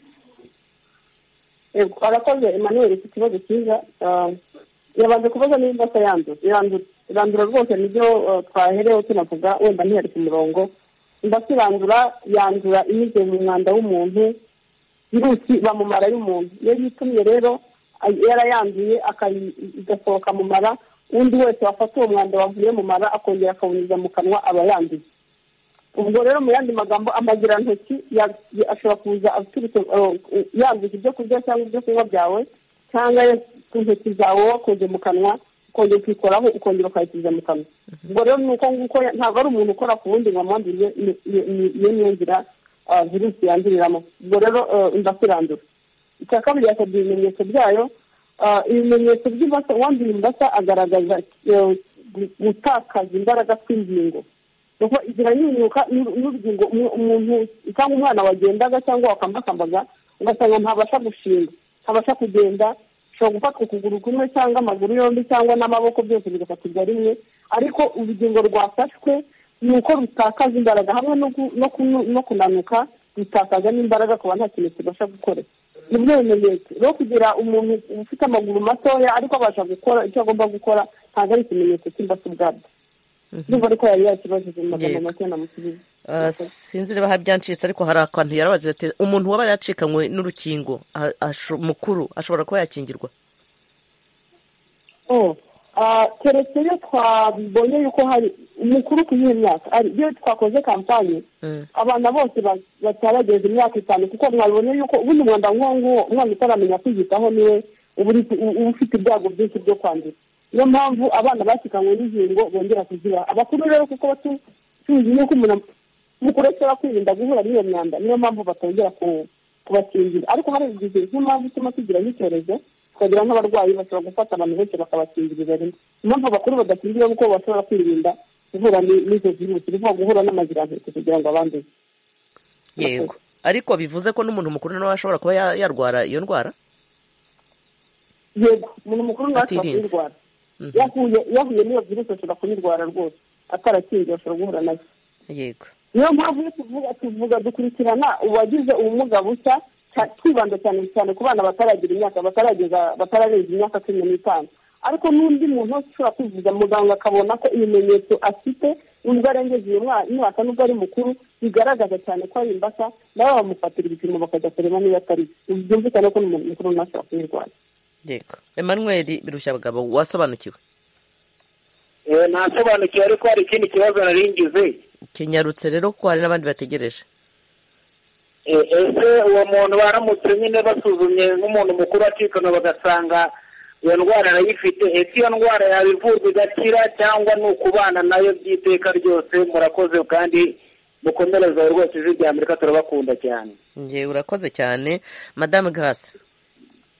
Yego arakoze Emmanuel, iki kibazo cyiza. Yabanze kubaza niba imbasa irandura rwose, nibyo twahereho tunavuga, wenda ntiyari ku murongo. Imbasa yandura inyuze mu mwanda w'umuntu, virusi bamumara y'umuntu. Iyo yitumye rero yarayanduye igasohoka mu mara, undi wese wafata uwo mwanda wavuye mu mara akongera akawunyuza mu kanwa aba yanduye. Ubwo rero mu yandi magambo amagirantoki ashobora kuza yanduza ibyo kurya cyangwa ibyo kunywa byawe, cyangwa ku ntoki zawe wakoze mu kanwa ukongera ukikoraho ukongera ukayitiza mu kanwa. Ubwo rero ni uko nguko, ntabwo ari umuntu ukora ku wundi ngo amwandurire, iyo niyo nzira virusi yanduriramo. Ubwo rero imbasa irandura. Icya kabiri yasabye ibimenyetso byayo. Ibimenyetso by'imbasa, uwanduye imbasa agaragaza gutakaza imbaraga kw'ingingo, kuko ziranyunyuka n'urugingo. Umuntu cyangwa umwana wagendaga cyangwa wakambakambaga ugasanga ntabasha gushinga, ntabasha kugenda, ushobora gufatwa ukuguru kumwe cyangwa amaguru yombi cyangwa n'amaboko, byose bigafatirwa rimwe, ariko urugingo rwafashwe ni uko rutakaza imbaraga, hamwe no kunanuka rutakaza n'imbaraga kuba nta kintu kibasha gukora. Nibyo bimenyetso rero. Kugira umuntu ufite amaguru matoya ariko abasha gukora icyo agomba gukora, ntabwo ari ikimenyetso cy'imbasa ubwabyo. Ndumva ariko yari yakibajije mu magambo make namusubiza. Sinzi niba byancitse, ariko hari akantu yarabajije ati umuntu waba yacikanywe n'urukingo mukuru ashobora kuba yakingirwa? Keretse iyo twabonye yuko hari umukuru ku yihe myaka, iyo twakoze kampanye abana bose batarageza imyaka 5, kuko mwabonye yuko ubundi umwanda nk'uwo umwana utaramenya kwiyitaho niwe uba ufite ibyago byinshi byo kwandura. Niyo mpamvu abana bacikanywe n'inkingo bongera kuziba. Abakuru rero kuko tuzi yuko umukuru ashobora kwirinda guhura n'iyo myanda, niyo mpamvu batongera kubakingira. Ariko hari igihe nk'impamvu ituma tugira n'icyorezo, tukagira nk'abarwayi bashobora gufata abantu benshi bakabakingirira rimwe. Impamvu abakuru badakingira kuko bashobora kwirinda guhura n'izo virusi, bivuga guhura n'amagirantoki kugira ngo abanduze. Yego, ariko bivuze ko n'umuntu mukuru nawe ashobora kuba yarwara iyo ndwara? Yego, umuntu mukuru nawe ashobora kuyirwara. Yahuye n'iyo virusi ashobora kuyirwara rwose, atarakingiye ashobora guhura nayo. Yego, niyo mpamvu iyo tuvuga dukurikirana uwagize ubumuga bushya, twibanda cyane cyane ku bana batararenza imyaka 15. Ariko n'undi muntu wese ushobora kwivuza, muganga akabona ko ibimenyetso afite nubwo arengeje iyo myaka, nubwo ari mukuru, bigaragaza cyane ko ari imbasa, nabo bamufatira ibipimo bakajya kureba niba atari. Byumvikane ko n'umuntu mukuru ntashobora kuyirwara. Yego. Emmanuel Birushabagabo, wasobanukiwe? Nasobanukiwe, ariko hari ikindi kibazo naringize. Kinyarutse rero ko hari n'abandi bategereje. Ese uwo muntu baramutse nyine basuzumye nk'umuntu mukuru acikana bagasanga iyo ndwara arayifite, ese iyo ndwara yabivurwa igakira cyangwa ni ukubana nayo by'iteka ryose? Murakoze kandi mukomereze rwose, ijwi rya Amerika turabakunda cyane. Ngewe urakoze cyane. Madame Grace.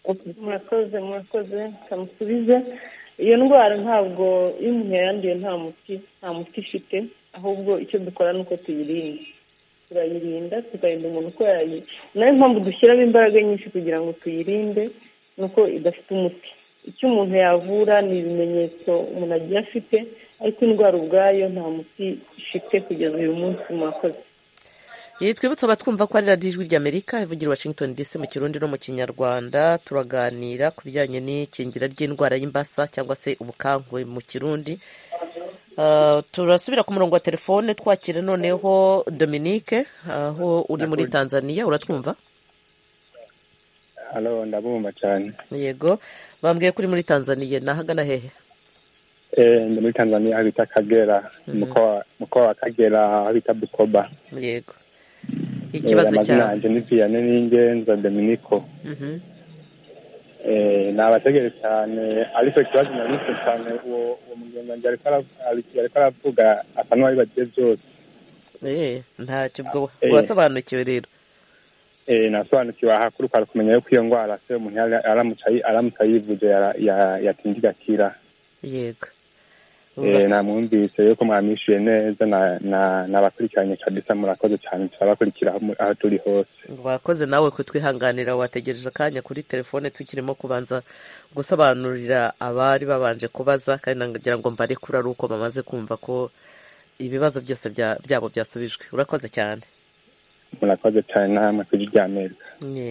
murakoze kamusubize. Iyo ndwara ntabwo iyo umuntu yayanduye nta muti ifite, ahubwo icyo dukora ni uko turayirinda tukarinda umuntu uko yayirinda. nayo mpamvu dushyiramo imbaraga nyinshi kugira ngo tuyirinde, ni uko idafite umuti. icyo umuntu yavura ni ibimenyetso umuntu agiye afite, ariko indwara ubwayo nta muti ifite kugeza uyu munsi. Murakoze. twibutsa abatwumva ko ari radiyo ijwi ry'Amerika ivugira Washington DC mu Kirundi no mu Kinyarwanda. Turaganira ku bijyanye n'ikingira ry'indwara y'imbasa cyangwa se ubukangwe mu Kirundi. Turasubira ku murongo wa telefone twakire noneho Dominique, aho uri muri Tanzania. Uratwumva? Halo, ndabumva cyane. Yego, bambwiye kuri muri Tanzania. Nahagana hehe? Ndi muri Tanzania aho bita Kagera, mkoa wa Kagera aho bita Bukoba. Yego. Ikibazo cyawe? Ni Vianney Ningenza Dominico. Nabategere cyane, ariko ikibazo nari cyane uwo mugenzi ariko aravuga asa n'uwari bagiye byose. Ntacyo ubwo wasobanukiwe rero. Nasobanukiwe ahakuru kwa kumenya yuko iyo ndwara se umuntu aramutse yivuje yatindigakira. Yego. Namwumvise yuko mwamishuye neza nabakurikiranye kabisa. Murakoze cyane, turabakurikira aho turi hose. Wakoze nawe kutwihanganira, wategereje akanya kuri telefone tukirimo kubanza gusobanurira abari babanje kubaza, kandi nagira ngo mbarekure ari uko bamaze kumva ko ibibazo byose byabo byasubijwe. Urakoze cyane. Murakoze cyane namwe kuri ry'Amerika.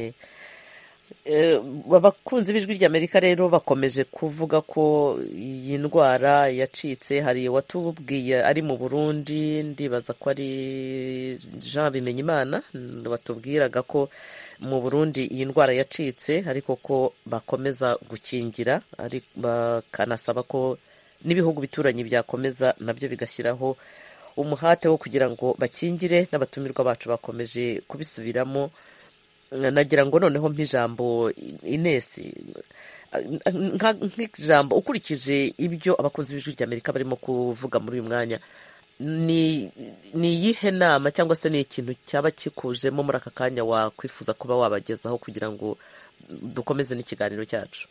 Abakunzi b'ijwi ry'Amerika rero bakomeje kuvuga ko iyi ndwara yacitse. Hari watubwiye ari mu Burundi, ndibaza ko ari Jean Bimenyimana, batubwiraga ko mu Burundi iyi ndwara yacitse, ariko ko bakomeza gukingira, bakanasaba ko n'ibihugu bituranye byakomeza nabyo bigashyiraho umuhate wo kugira ngo bakingire. N'abatumirwa bacu bakomeje kubisubiramo. Nagira ngo noneho nk'ijambo Ines, nk'ijambo ukurikije ibyo abakunzi b'ijwi ry'Amerika barimo kuvuga muri uyu mwanya, ni iyihe nama cyangwa se ni ikintu cyaba kikujemo muri aka kanya wakwifuza kuba wabagezaho kugira ngo dukomeze n'ikiganiro cyacu?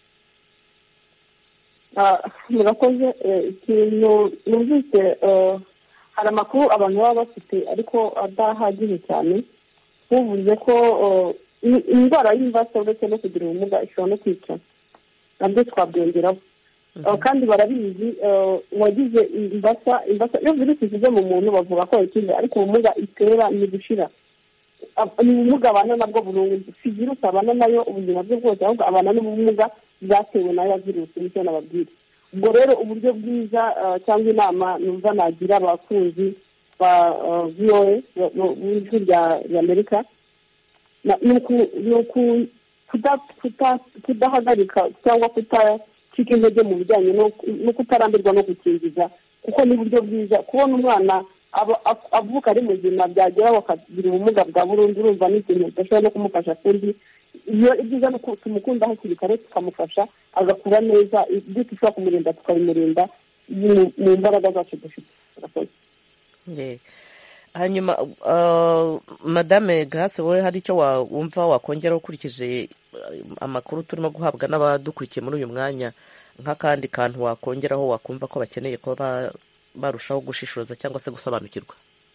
Murakoze. ikintu numvise, hari amakuru abantu baba bafite ariko adahagije cyane. Uvuze ko indwara y'imbasa uretse no kugira ubumuga ishobora no kwica, nabyo twabyongeraho. Kandi barabizi, uwagize imbasa iyo virusi ivuze mu muntu bavuga ko yakize, ariko ubumuga itera ni gushira. Ni ubumuga abana nabwo burundu, si virusi abana nayo ubuzima bwe bwose, ahubwo abana n'ubumuga bwatewe na ya virusi, nicyo nababwira. Ubwo rero uburyo bwiza cyangwa inama numva nagira abakunzi ba VOA b'ijwi ry'Amerika ni kudahagarika cyangwa kutacika intege mu bijyanye no kutarambirwa no gukingiza, kuko ni uburyo bwiza. Kubona umwana avuka ari muzima, byageraho akagira ubumuga bwa burundu, urumva ni ikintu udashobora no kumufasha kundi. Iyo ibyiza ni uko tumukunda hakiri kare, tukamufasha agakura neza. Ibyo dushobora kumurinda tukabimurinda mu mbaraga zacu dufite. Hanyuma Madame Grace, wowe hari icyo wumva wakongera ukurikije amakuru turimo guhabwa n'abadukurikiye muri uyu mwanya, nk'akandi kantu wakongeraho wakumva ko bakeneye kuba barushaho gushishoza cyangwa se gusobanukirwa?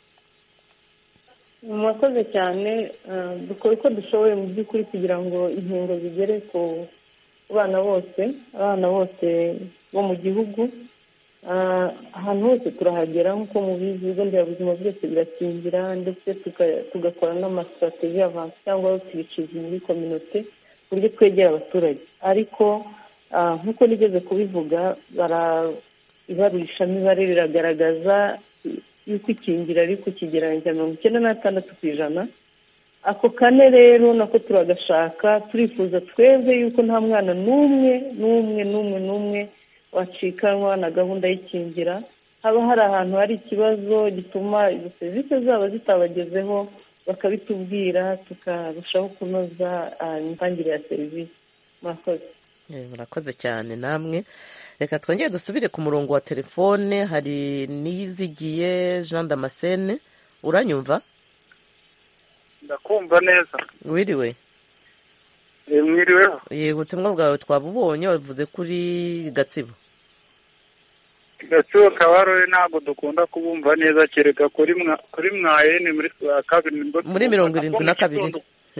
Murakoze cyane. Dukora uko dushoboye mu by'ukuri kugira ngo inkingo zigere ku bana bose bo mu gihugu. Ahantu hose turahagera, nk'uko mubizi ibigo nderabuzima byose birakingira, ndetse tugakora n'amasitrategi avansi cyangwa tubiciza muri kominote ku buryo twegera abaturage. Ariko nk'uko nigeze kubivuga, ibarurishamibare riragaragaza yuko ikingira ari ku kigereranyo cya 96%. Ako kane rero nako turagashaka, turifuza twebwe yuko nta mwana n'umwe wacikanwa na gahunda y'ikingira. Haba hari ahantu hari ikibazo gituma izo serivisi zaba zitabagezeho, bakabitubwira tukarushaho kunoza imitangire ya serivisi. Murakoze. Murakoze cyane namwe. Reka twongere dusubire ku murongo wa telefone. Hari Niyizigiye Jean Damascene, uranyumva? Ndakumva neza. Wiriwe? mwiriweho. Yego, ubutumwa bwawe twabubonye, wavuze kuri Gatsibo. Gatsibo Kabarore ntabwo dukunda kubumva neza, kereka kuri mwayene muri kabiri. Muri 72.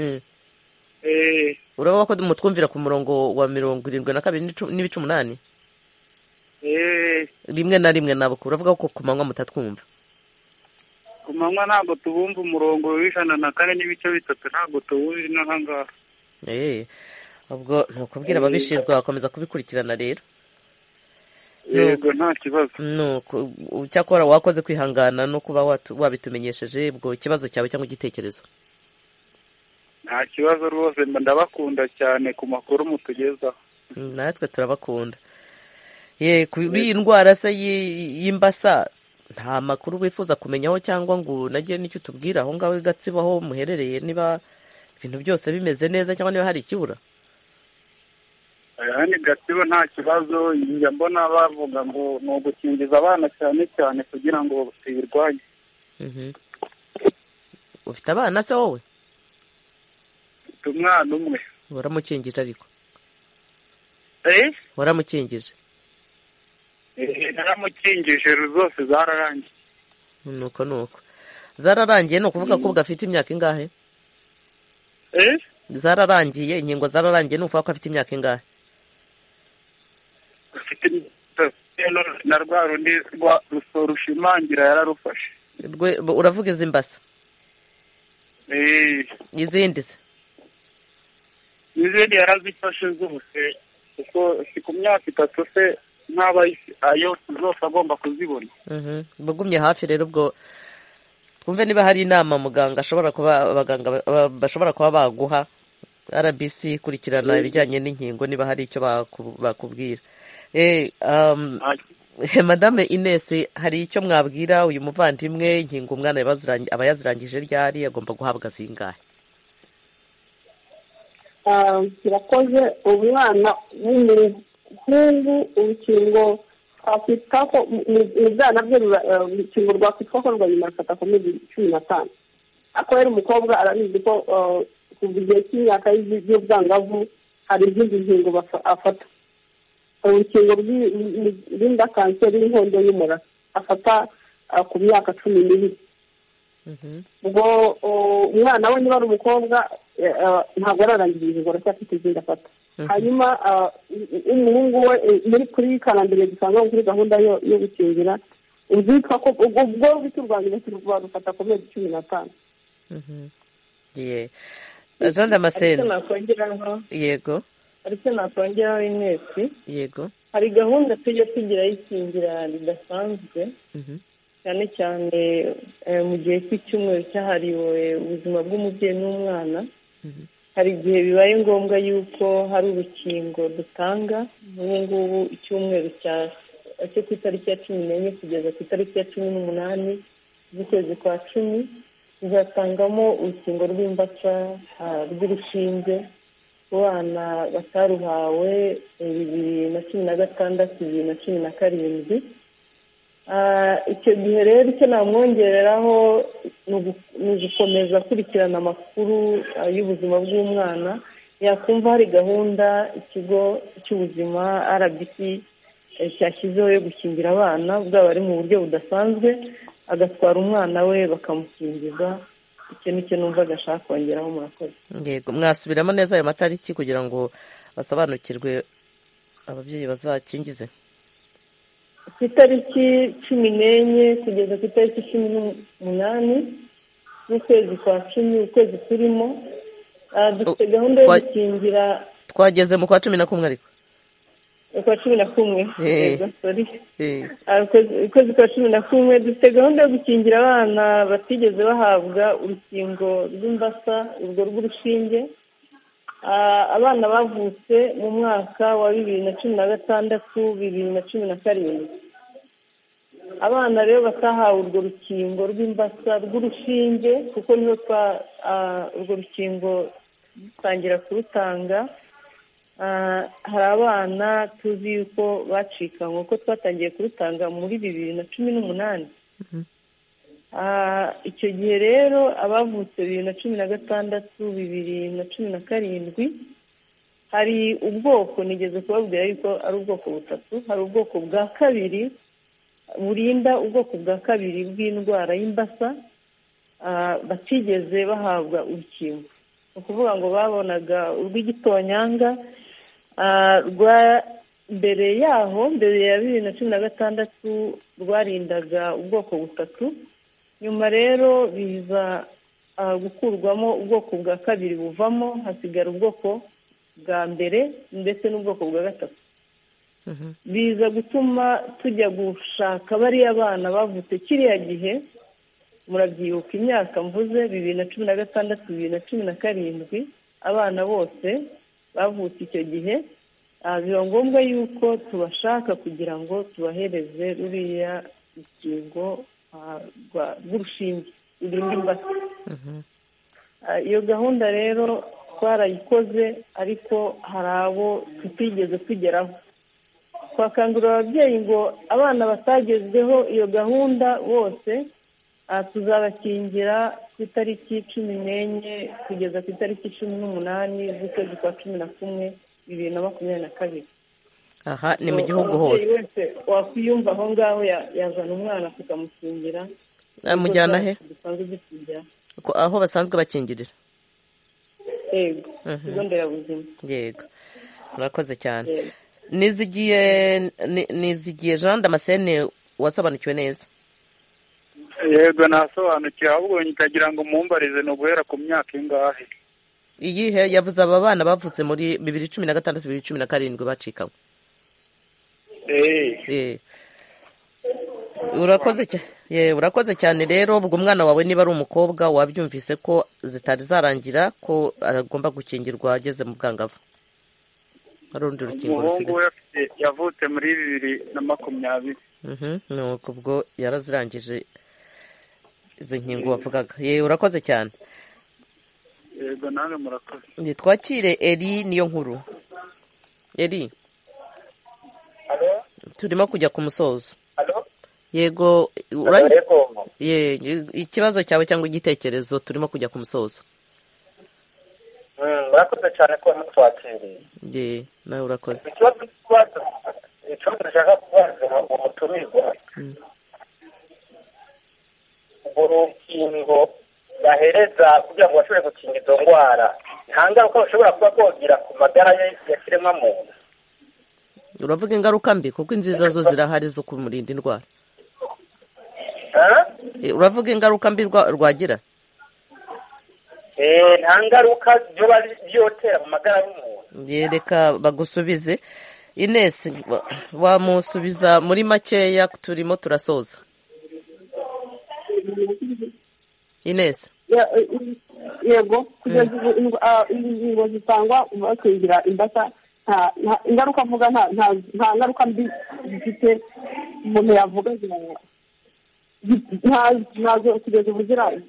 Urabona ko mutwumvira ku murongo wa 72 n'ibice 8. Rimwe na rimwe nabo uravuga ko ku manywa mutatwumva. Ku manywa ntabwo tubumva umurongo w'104 n'ibice 3, ntabwo tuwuzi n'ahangaha. Ubwo ntukubwira ababishinzwe bakomeza kubikurikirana rero. Yego, nta kibazo. Cyakora wakoze kwihangana no kuba wabitumenyesheje ubwo ikibazo cyawe cyangwa igitekerezo. Nta kibazo rwose, ndabakunda cyane ku makuru mutugezaho. Natwe turabakunda. Kuri iyi ndwara se y'imbasa nta makuru wifuza kumenyaho cyangwa ngo nagire n'icyo tubwira aho ngaho Gatsibo aho muherereye, niba ibintu byose bimeze neza cyangwa niba hari ikibura? Ni Gatsibo nta kibazo, njya mbona bavuga ngo ni ugukingiza abana cyane cyane kugira ngo tuyirwanye. Ufite abana se wowe? Ufite umwana umwe. Waramukingije ariko? Waramukingije? Naramukingije, zose zararangiye. Nuko zararangiye, ni ukuvuga ko gafite imyaka ingahe? Zararangiye, inkingo zararangiye, ni ukuvuga ko afite imyaka ingahe? Na rwa rundi rwa rushimangira yararufashe. Uravuga izi mbasa? Izindi se? Izindi yarazifashe zose, kuko si ku myaka 3 se ntaba ayo zose agomba kuzibona. Bagumye hafi rero, ubwo twumve niba hari inama muganga abaganga bashobora kuba baguha, RBC kurikirana ibijyanye n'inkingo, niba hari icyo bakubwira. Madame Ines, hari icyo mwabwira uyu muvandimwe? Inkingo umwana aba yazirangije ryari, agomba guhabwa zingahe? kirakoze. umwana w'umuhungu urukingo twakwita ko mu byana bye urukingo rwakwitwa ko rwanyuma rufata ku mezi 15. ariko rero umukobwa arabizi ko kuva igihe cy'imyaka y'ubwangavu hari izindi nkingo afata. urukingo rw'inda kanseri y'inkondo y'umura afata ku myaka 12. ubwo umwana we niba ari umukobwa ntabwo ararangiza inkingo, aracyafite izindi afata. hanyuma umuhungu we muri kuri karandire dusanga kuri gahunda yo gukingira uzitwa ko ubwo biturwanya barufata ku mezi 15. Jean Damascene. Yego. Ariko nakongeraho Ines. Yego. Hari gahunda tujya tugira y'ikingira ridasanzwe, cyane cyane mu gihe cy'icyumweru cyahariwe ubuzima bw'umubyeyi n'umwana. Hari igihe bibaye ngombwa yuko hari urukingo dutanga. Ubu ngubu icyumweru cyo ku itariki ya 14 kugeza ku itariki ya 18 z'ukwezi kwa 10 tuzatangamo urukingo rw'imbasa rw'urushinge ku bana bataruhawe 2016 2017. icyo gihe rero icyo namwongereraho ni ugukomeza akurikirana amakuru y'ubuzima bw'umwana. yakumva hari gahunda ikigo cy'ubuzima RBC cyashyizeho yo gukingira abana, bwaba ari mu buryo budasanzwe, agatwara umwana we bakamukingiza. icyo nicyo numva agashaka kongeraho. Murakoze. Yego, mwasubiramo neza ayo matariki kugira ngo basobanukirwe ababyeyi bazakingize. Ku itariki 14 kugeza ku itariki 18 z'ukwezi kwa 10, ukwezi turimo, dufite gahunda yo gukingira. Twageze mu kwa 11 ariko. Kwa 11. Yego, sorry. Ukwezi kwa 11 dufite gahunda yo gukingira abana batigeze bahabwa urukingo rw'imbasa, urwo rw'urushinge. Abana bavutse mu mwaka wa 2016 2017. abana rero batahawe urwo rukingo rw'imbasa rw'urushinge, kuko niho urwo rukingo dutangira kurutanga. hari abana tuzi yuko bacikanywe ko twatangiye kurutanga muri 2018. icyo gihe rero abavutse 2016 2017 hari ubwoko nigeze kubabwira yuko ari ubwoko butatu. Hari ubwoko bwa kabiri burinda ubwoko bwa kabiri bw'indwara y'imbasa batigeze bahabwa urukingo. Ni ukuvuga ngo babonaga urw'igitonyanga mbere yaho, mbere ya 2016 rwarindaga ubwoko butatu, nyuma rero biza gukurwamo ubwoko bwa kabiri buvamo, hasigara ubwoko bwa mbere ndetse n'ubwoko bwa gatatu. Biza gutuma tujya gushaka bariya bana bavutse kiriya gihe, murabyibuka imyaka mvuze 2016 2017, abana bose bavutse icyo gihe. Biba ngombwa yuko tubashaka kugira ngo tubahereze ruriya rukingo rw'urushinge rurinda imbasa. Iyo gahunda rero twarayikoze, ariko hari abo tutigeze tugeraho. Twakangurira ababyeyi ngo abana batagezweho iyo gahunda bose tuzabakingira ku itariki 14 kugeza ku itariki 18 z'ukwezi kwa 11 2022. Aha ni mu gihugu hose. Wese wakwiyumva aho ngaho yazana umwana tukamukingira. Mujyana he? Dusanzwe dukingira aho basanzwe bakingirira. Yego, ikigo nderabuzima. Yego, murakoze cyane. Nizigiye Jean Damascene, wasobanukiwe neza? Yego, nasobanukiwe, ahubwo nikagira ngo mumbarize no guhera ku myaka ingahe. Iyihe? Yavuze aba bana bavutse muri 2016 2017 bacikanywe. Urakoze cyane rero. Ubwo umwana wawe niba ari umukobwa wabyumvise ko zitari zarangira, ko agomba gukingirwa ageze mu bwangavu. Harundi rukingo rusigaye. Yavutse muri 2020. Nuko ubwo yarazirangije izo nkingo wavugaga. Urakoze cyane. Yego, nawe murakoze. Twakire Eri niyo nkuru. Eri. Turimo kujya ku musozo. Yego, ikibazo cyawe cyangwa igitekerezo, turimo kujya ku musozo. Murakoze cyane ko mutwakiriye. Nawe urakoze. Ikibazo nshaka kubaza umutumirwa, urukingo bahereza kugira ngo bashobore gukinga izo ndwara, nta ngaruka bashobora kuba bogira ku magara ya kiremwamuntu? Uravuga ingaruka mbi? Kuko inziza zo zirahari zo kumurinda indwara. Uravuga ingaruka mbi rwagira? Nta ngaruka byotera mu magara y'umuntu. Reka bagusubize. Ines, wamusubiza muri makeya, turimo turasoza. Ines. Yego, kugeza ubu ingingo zitangwa bakingira imbasa, nta ingaruka avuga, nta ngaruka mbi zifite. Umuntu yavuga ntazo kugeza ubu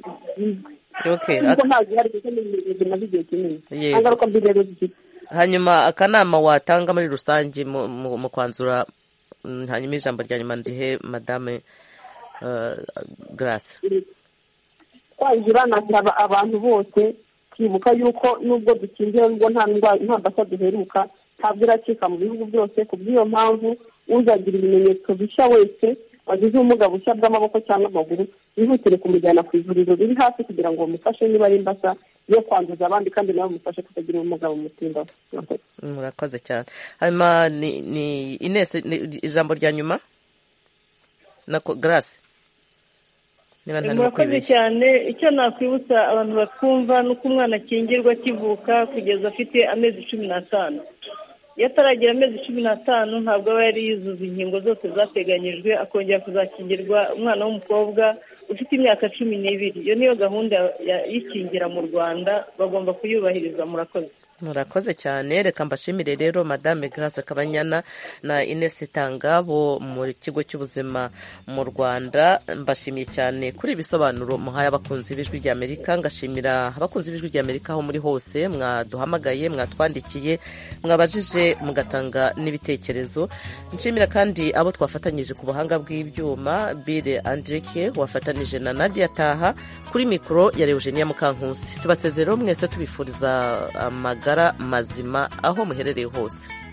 hanyuma akanama watanga muri rusange mu kwanzura, hanyuma ijambo rya nyuma ndihe Madame Grace. Twagira nasaba abantu bose kwibuka yuko nubwo dukingira nubwo nta mbasa duheruka, ntabwo iracika mu bihugu byose. Ku bw'iyo mpamvu uzagira ibimenyetso bishya wese wagize ubumuga bushya bw'amaboko cyangwa amaguru, bihutire kumujyana ku ivuriro riri hafi kugira ngo bamufashe niba ari imbasa yo kwanduza abandi, kandi nawe bamufashe kutagira ubumuga bumutindaho. Murakoze cyane. Hanyuma ni Ines, ijambo rya nyuma na Grace. Murakoze cyane. Icyo nakwibutsa abantu batwumva ni uko umwana akingirwa akivuka kugeza afite amezi 15. Iyo ataragira amezi 15 ntabwo aba yari yuzuza inkingo zose zateganyijwe, akongera kuzakingirwa umwana w'umukobwa ufite imyaka 12. Iyo niyo gahunda y'ikingira mu Rwanda, bagomba kuyubahiriza. Murakoze cyane. Reka mbashimire rero Madame Grace Kabanyana na Ines Tangabo mu kigo cy'ubuzima mu Rwanda. Mbashimiye cyane kuri ibisobanuro muhaye abakunzi b'Ijwi ry'Amerika. Ngashimira abakunzi b'Ijwi ry'Amerika aho muri hose, mwaduhamagaye, mwatwandikiye, mwabajije, mugatanga n'ibitekerezo. Nshimira kandi abo twafatanyije ku buhanga bw'ibyuma, Bire Andrike wafatanije na Nadia Taha, kuri mikoro ya Eugenia Mukankusi. Tubasezerero mwese tubifuriza amagara mazima aho muherereye hose.